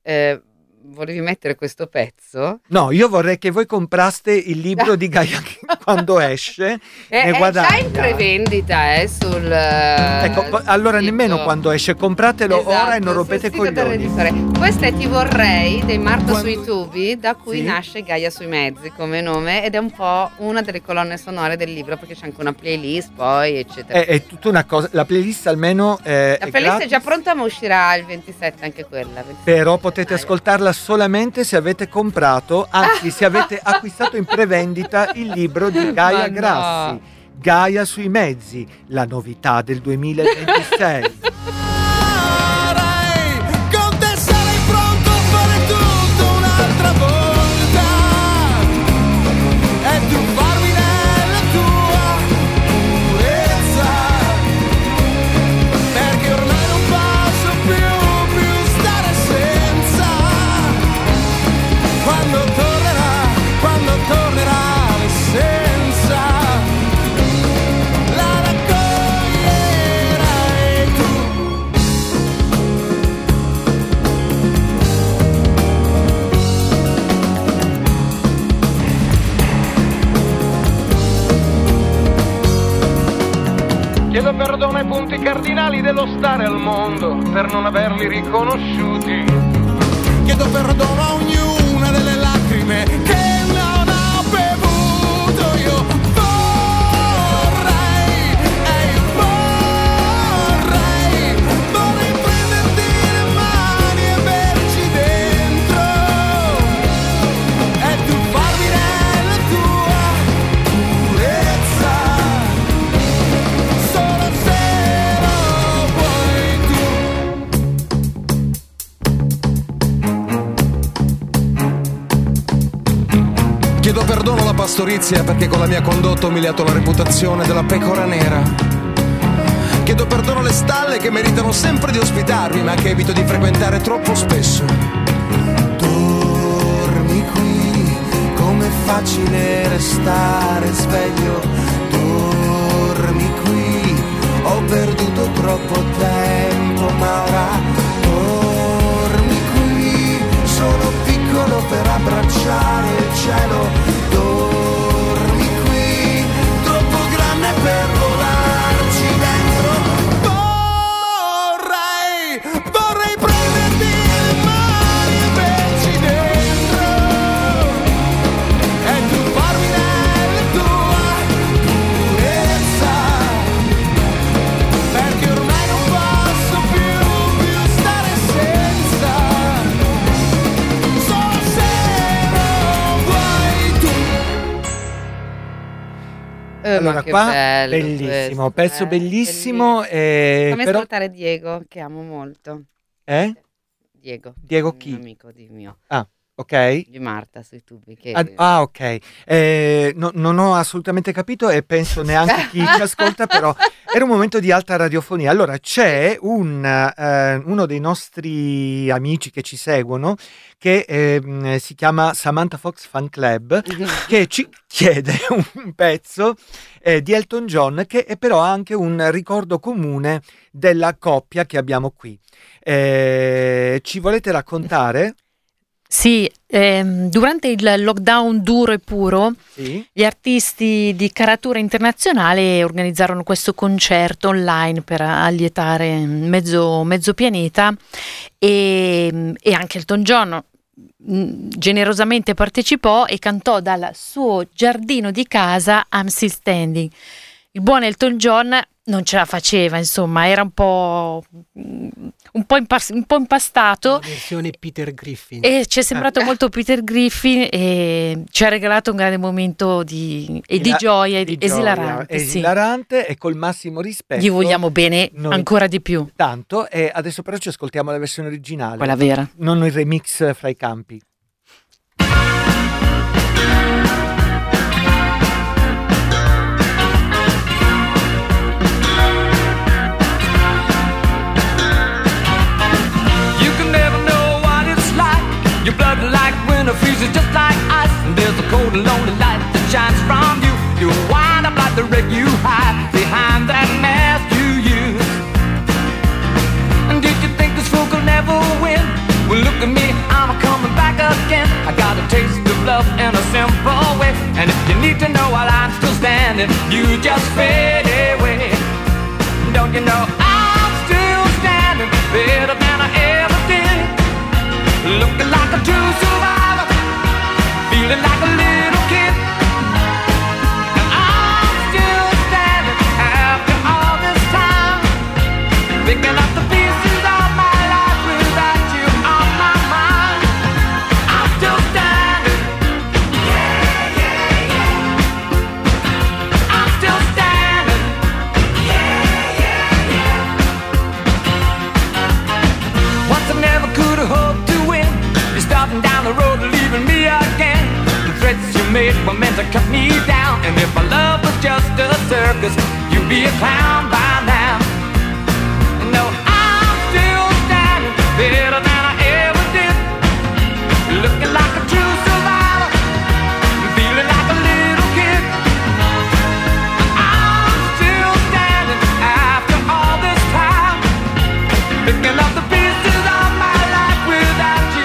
volevi mettere questo pezzo. No, io vorrei che voi compraste il libro di Gaia quando esce e È guardate. già in prevendita sul Ecco, allora sito. nemmeno quando esce, compratelo ora e non Esatto, rompete sul sito del coglioni. editore. Questa è Ti vorrei dei Marco sui tubi, da cui Sì. nasce Gaia sui mezzi come nome, ed è un po' una delle colonne sonore del libro, perché c'è anche una playlist poi eccetera. È tutta una cosa, la playlist almeno La è playlist è gratis, già pronta, ma uscirà il 27 anche quella. 27 però potete gennaio. ascoltarla solamente se avete comprato, anzi se avete acquistato in prevendita il libro di Gaia Ma no. Grassi, Gaia sui mezzi, la novità del 2026. Con te sarei pronto a fare tutto un'altra volta e truffarmi nella tua purezza, perché ormai non posso più stare senza. Quando tornerà l'essenza, la raccoglierai Chiedo perdono ai punti cardinali dello stare al mondo per non averli riconosciuti. Chiedo perdono a ognuna delle lacrime che non ho bevuto. Io vorrei prenderti le mani e berci dentro e tu farmi nella tua purezza, solo se lo vuoi tu. Chiedo perdono alla pastorizia perché con la mia condotta ho umiliato la reputazione della pecora nera. Chiedo perdono alle stalle che meritano sempre di ospitarmi ma che evito di frequentare troppo spesso. Dormi qui, com'è facile restare sveglio. Dormi qui, ho perduto troppo tempo ma ora dormi qui, sono piccolo per abbracciare il cielo. Dormi qui, troppo grande per volarci dentro. Vorrei prenderti le mani e berci dentro e tu farmi nella tua purezza, perché ormai non posso più stare senza, solo se lo vuoi tu. Allora, che qua bello bellissimo, questo, pezzo bellissimo. Fammi Però... ascoltare Diego, che amo molto. Diego. Diego un chi? amico di mio. Ah, ok. Di Marta sui tubi. Che... Ok. Non ho assolutamente capito e penso neanche chi ci ascolta, però era un momento di alta radiofonia. Allora, c'è uno dei nostri amici che ci seguono che si chiama Samantha Fox Fan Club, che ci chiede un pezzo di Elton John che è però anche un ricordo comune della coppia che abbiamo qui. Ci volete raccontare? Sì, durante il lockdown duro e puro, gli artisti di caratura internazionale organizzarono questo concerto online per allietare mezzo pianeta e anche Elton John generosamente partecipò e cantò dal suo giardino di casa I'm Still Standing. Il buon Elton John non ce la faceva, insomma, era un po' impastato. La versione Peter Griffin. E ci è sembrato molto Peter Griffin e ci ha regalato un grande momento di gioia esilarante. Esilarante e col massimo rispetto. Gli vogliamo bene ancora di più. Tanto, e adesso però ci ascoltiamo la versione originale. Quella vera. Non il remix fra i campi. Your blood like winter freezes just like ice. And there's a cold and lonely light that shines from you. You wind up like the wreck you hide behind that mask you use. And did you think this fool could never win? Well, look at me, I'm coming back again. I got a taste of love in a simple way. And if you need to know while I'm still standing, you just fade away. Don't you know I'm still standing better than I ever did? Looking like a true survivor, feeling like a little kid. And I'm still standing after all this time, picking up the pieces of my life without you on my mind. I'm still standing, yeah, yeah, yeah. I'm still standing, yeah, yeah, yeah. Once I never could have hoped to win. You're starting down the road, leaving me again. The threats you made were meant to cut me down. And if my love was just a circus, you'd be a clown by now. No, I'm still standing better than I ever did. Looking like a true survivor, feeling like a little kid. I'm still standing after all this time, picking up the pieces of my life without you.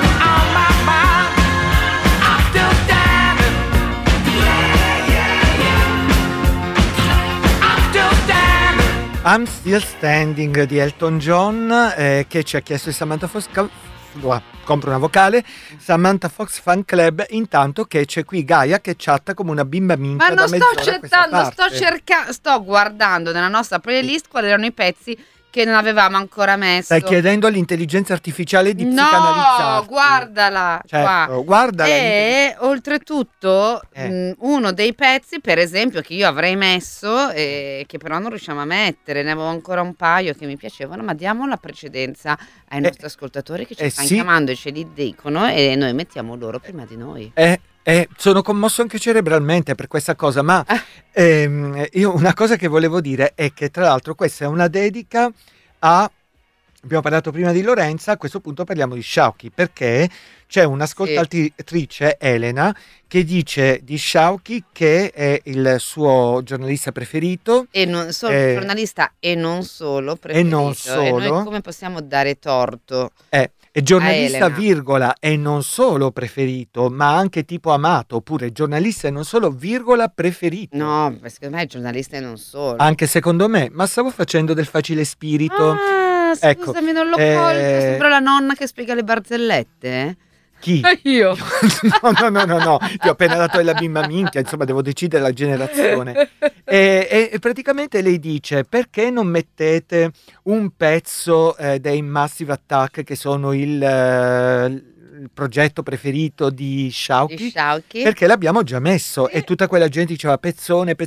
I'm Still Standing di Elton John, che ci ha chiesto di Samantha Fox. Compro una vocale. Samantha Fox Fan Club. Intanto che c'è qui Gaia che chatta come una bimba minchia. Ma non da sto mezz'ora a questa chattando, parte. sto guardando nella nostra playlist quali erano i pezzi che non avevamo ancora messo. Stai chiedendo all'intelligenza artificiale di psicanalizzarti. No, guardala. Certo, qua. guardala. E oltretutto uno dei pezzi, per esempio, che io avrei messo che però non riusciamo a mettere, ne avevo ancora un paio che mi piacevano, ma diamo la precedenza ai nostri ascoltatori che ci stanno chiamando e ce li dicono e noi mettiamo loro prima di noi. Sono commosso anche cerebralmente per questa cosa, ma io una cosa che volevo dire è che tra l'altro questa è una dedica abbiamo parlato prima di Lorenza, a questo punto parliamo di Sciauchi, perché c'è un'ascoltatrice, Elena, che dice di Sciauchi che è il suo giornalista preferito. E non solo giornalista e non solo preferito. E non solo. E noi come possiamo dare torto? È giornalista, Elena, virgola, e non solo preferito, ma anche tipo amato, oppure giornalista e non solo, virgola, preferito. No, secondo me è giornalista e non solo. Anche secondo me, ma stavo facendo del facile spirito. Scusami, non l'ho colto, sembra la nonna che spiega le barzellette. Chi? Io. No, ti ho appena dato la bimba minchia, insomma devo decidere la generazione. E praticamente lei dice: perché non mettete un pezzo dei Massive Attack, che sono il progetto preferito di Sciauchi? Perché l'abbiamo già messo e tutta quella gente diceva pezzone,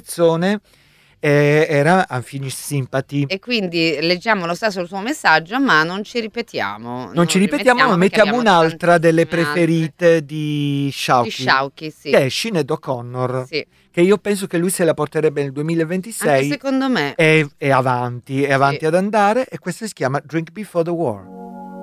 era Unfinished Sympathy. E quindi leggiamo lo stesso il suo messaggio, ma non ci ripetiamo. Non ci ripetiamo, ma mettiamo un'altra delle preferite di Sciauchi, sì. Che è Sinead O'Connor, sì. Che io penso che lui se la porterebbe nel 2026. Anche secondo me. È avanti ad andare, e questa si chiama Drink Before the War.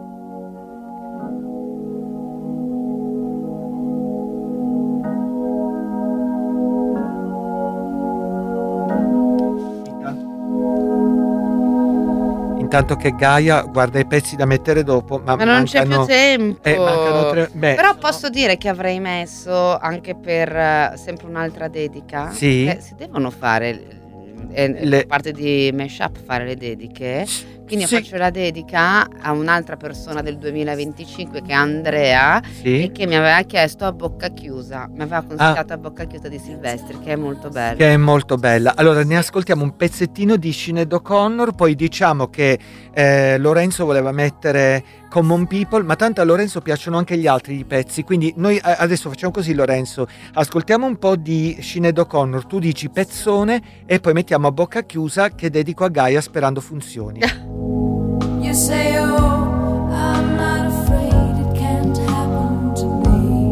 Intanto che Gaia guarda i pezzi da mettere dopo, ma non c'è più tempo. Mancano però posso dire che avrei messo anche per sempre un'altra dedica. Sì. Si devono fare parte di Mashup, fare le dediche. Quindi io faccio la dedica a un'altra persona del 2025 che è Andrea, e che mi aveva chiesto A Bocca Chiusa, mi aveva consigliato A Bocca Chiusa di Silvestri, che è molto bella. Che è molto bella. Allora ne ascoltiamo un pezzettino di Sinead O'Connor, poi diciamo che Lorenzo voleva mettere Common People, ma tanto a Lorenzo piacciono anche gli altri pezzi, quindi noi adesso facciamo così, Lorenzo, ascoltiamo un po' di Sinead O'Connor, tu dici pezzone e poi mettiamo A Bocca Chiusa, che dedico a Gaia sperando funzioni. You say, oh, I'm not afraid, it can't happen to me.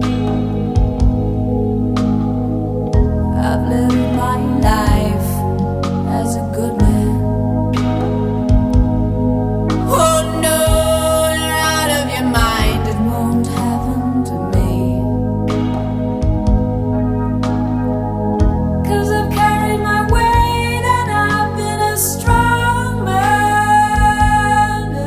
I've lived my life as a good man. Oh no, you're out of your mind, it won't happen to me. 'Cause I've carried my weight and I've been a strong man.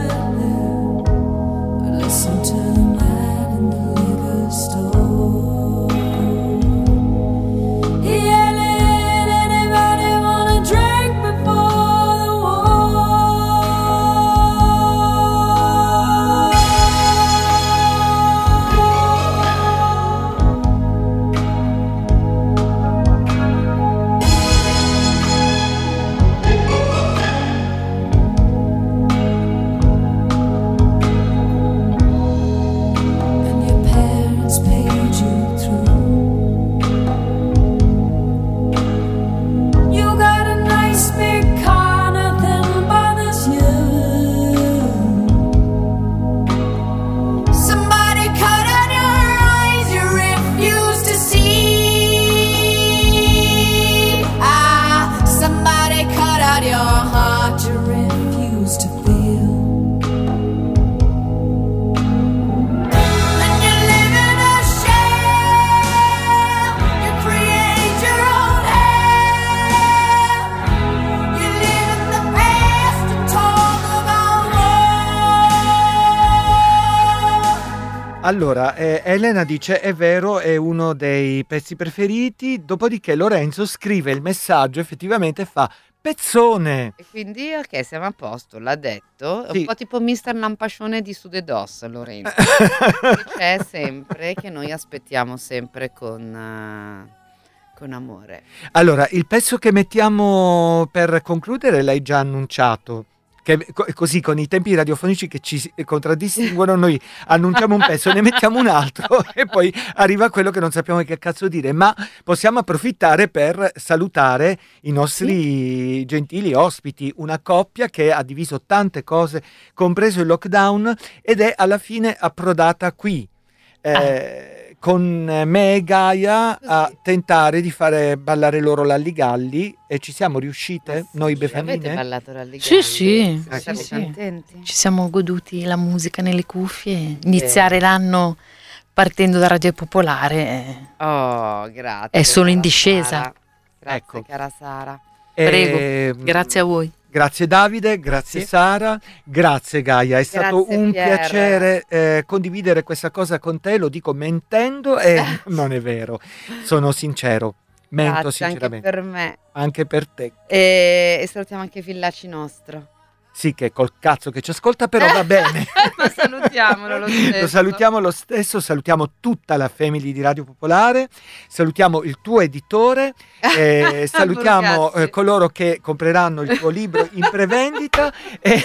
Allora, Elena dice è vero, è uno dei pezzi preferiti, dopodiché Lorenzo scrive il messaggio, effettivamente fa pezzone. E quindi ok, siamo a posto, l'ha detto. È Sì. un po' tipo Mister Lampascione di Sudedos, Lorenzo. Che c'è sempre, che noi aspettiamo sempre con amore. Allora, il pezzo che mettiamo per concludere l'hai già annunciato. Che così con i tempi radiofonici che ci contraddistinguono noi annunciamo un pezzo, ne mettiamo un altro e poi arriva quello che non sappiamo che cazzo dire, ma possiamo approfittare per salutare i nostri gentili ospiti, una coppia che ha diviso tante cose compreso il lockdown ed è alla fine approdata qui con me e Gaia a tentare di fare ballare loro l'Alligalli e ci siamo riuscite noi Befanine? Avete ballato l'Alligalli? Sì. Siete contenti? Ci siamo goduti la musica nelle cuffie, iniziare l'anno partendo da Radio Popolare. Oh, grazie. È solo in cara discesa. Sara. Grazie, Ecco. cara Sara. Prego, grazie a voi. Grazie Davide, grazie Sara, grazie Gaia, è stato Grazie, un Pier. piacere condividere questa cosa con te, lo dico mentendo e non è vero, sono sincero, mento Grazie anche sinceramente. per me. Anche per te. E salutiamo anche Villacci nostro. Sì, che col cazzo che ci ascolta, però va bene. Ma salutiamolo lo stesso. Lo salutiamo lo stesso, salutiamo tutta la family di Radio Popolare, salutiamo il tuo editore, salutiamo Borgazzi. coloro che compreranno il tuo libro in prevendita e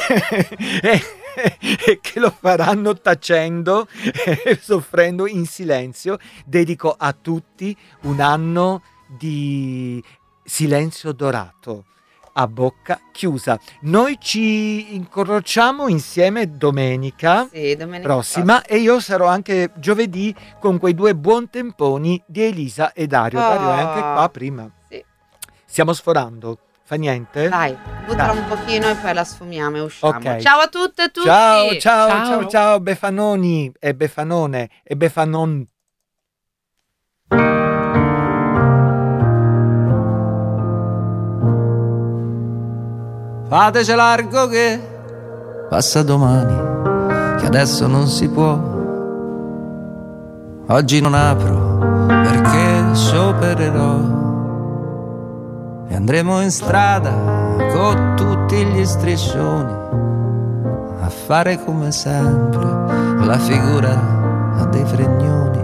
che lo faranno tacendo e soffrendo in silenzio. Dedico a tutti un anno di silenzio dorato. A bocca chiusa. Noi ci incrociamo insieme domenica, Sì, domenica prossima e io sarò anche giovedì con quei due buon temponi di Elisa e Dario. Dario è anche qua prima. Sì. Stiamo sforando. Fa niente? Dai, buttala Dai. un pochino e poi la sfumiamo e usciamo. Ok. Ciao a tutte e tutti. Ciao Befanoni e Befanone e Befanon. Fateci largo che passa domani, che adesso non si può. Oggi non apro perché sciopererò e andremo in strada con tutti gli striscioni a fare come sempre la figura dei fregnoni.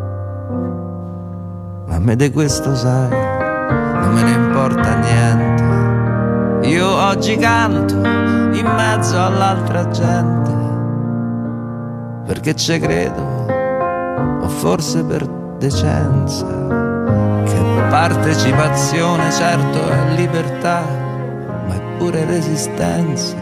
Ma a me di questo sai, non me ne importa niente. Io oggi canto in mezzo all'altra gente perché ci credo, o forse per decenza, che partecipazione certo è libertà, ma è pure resistenza.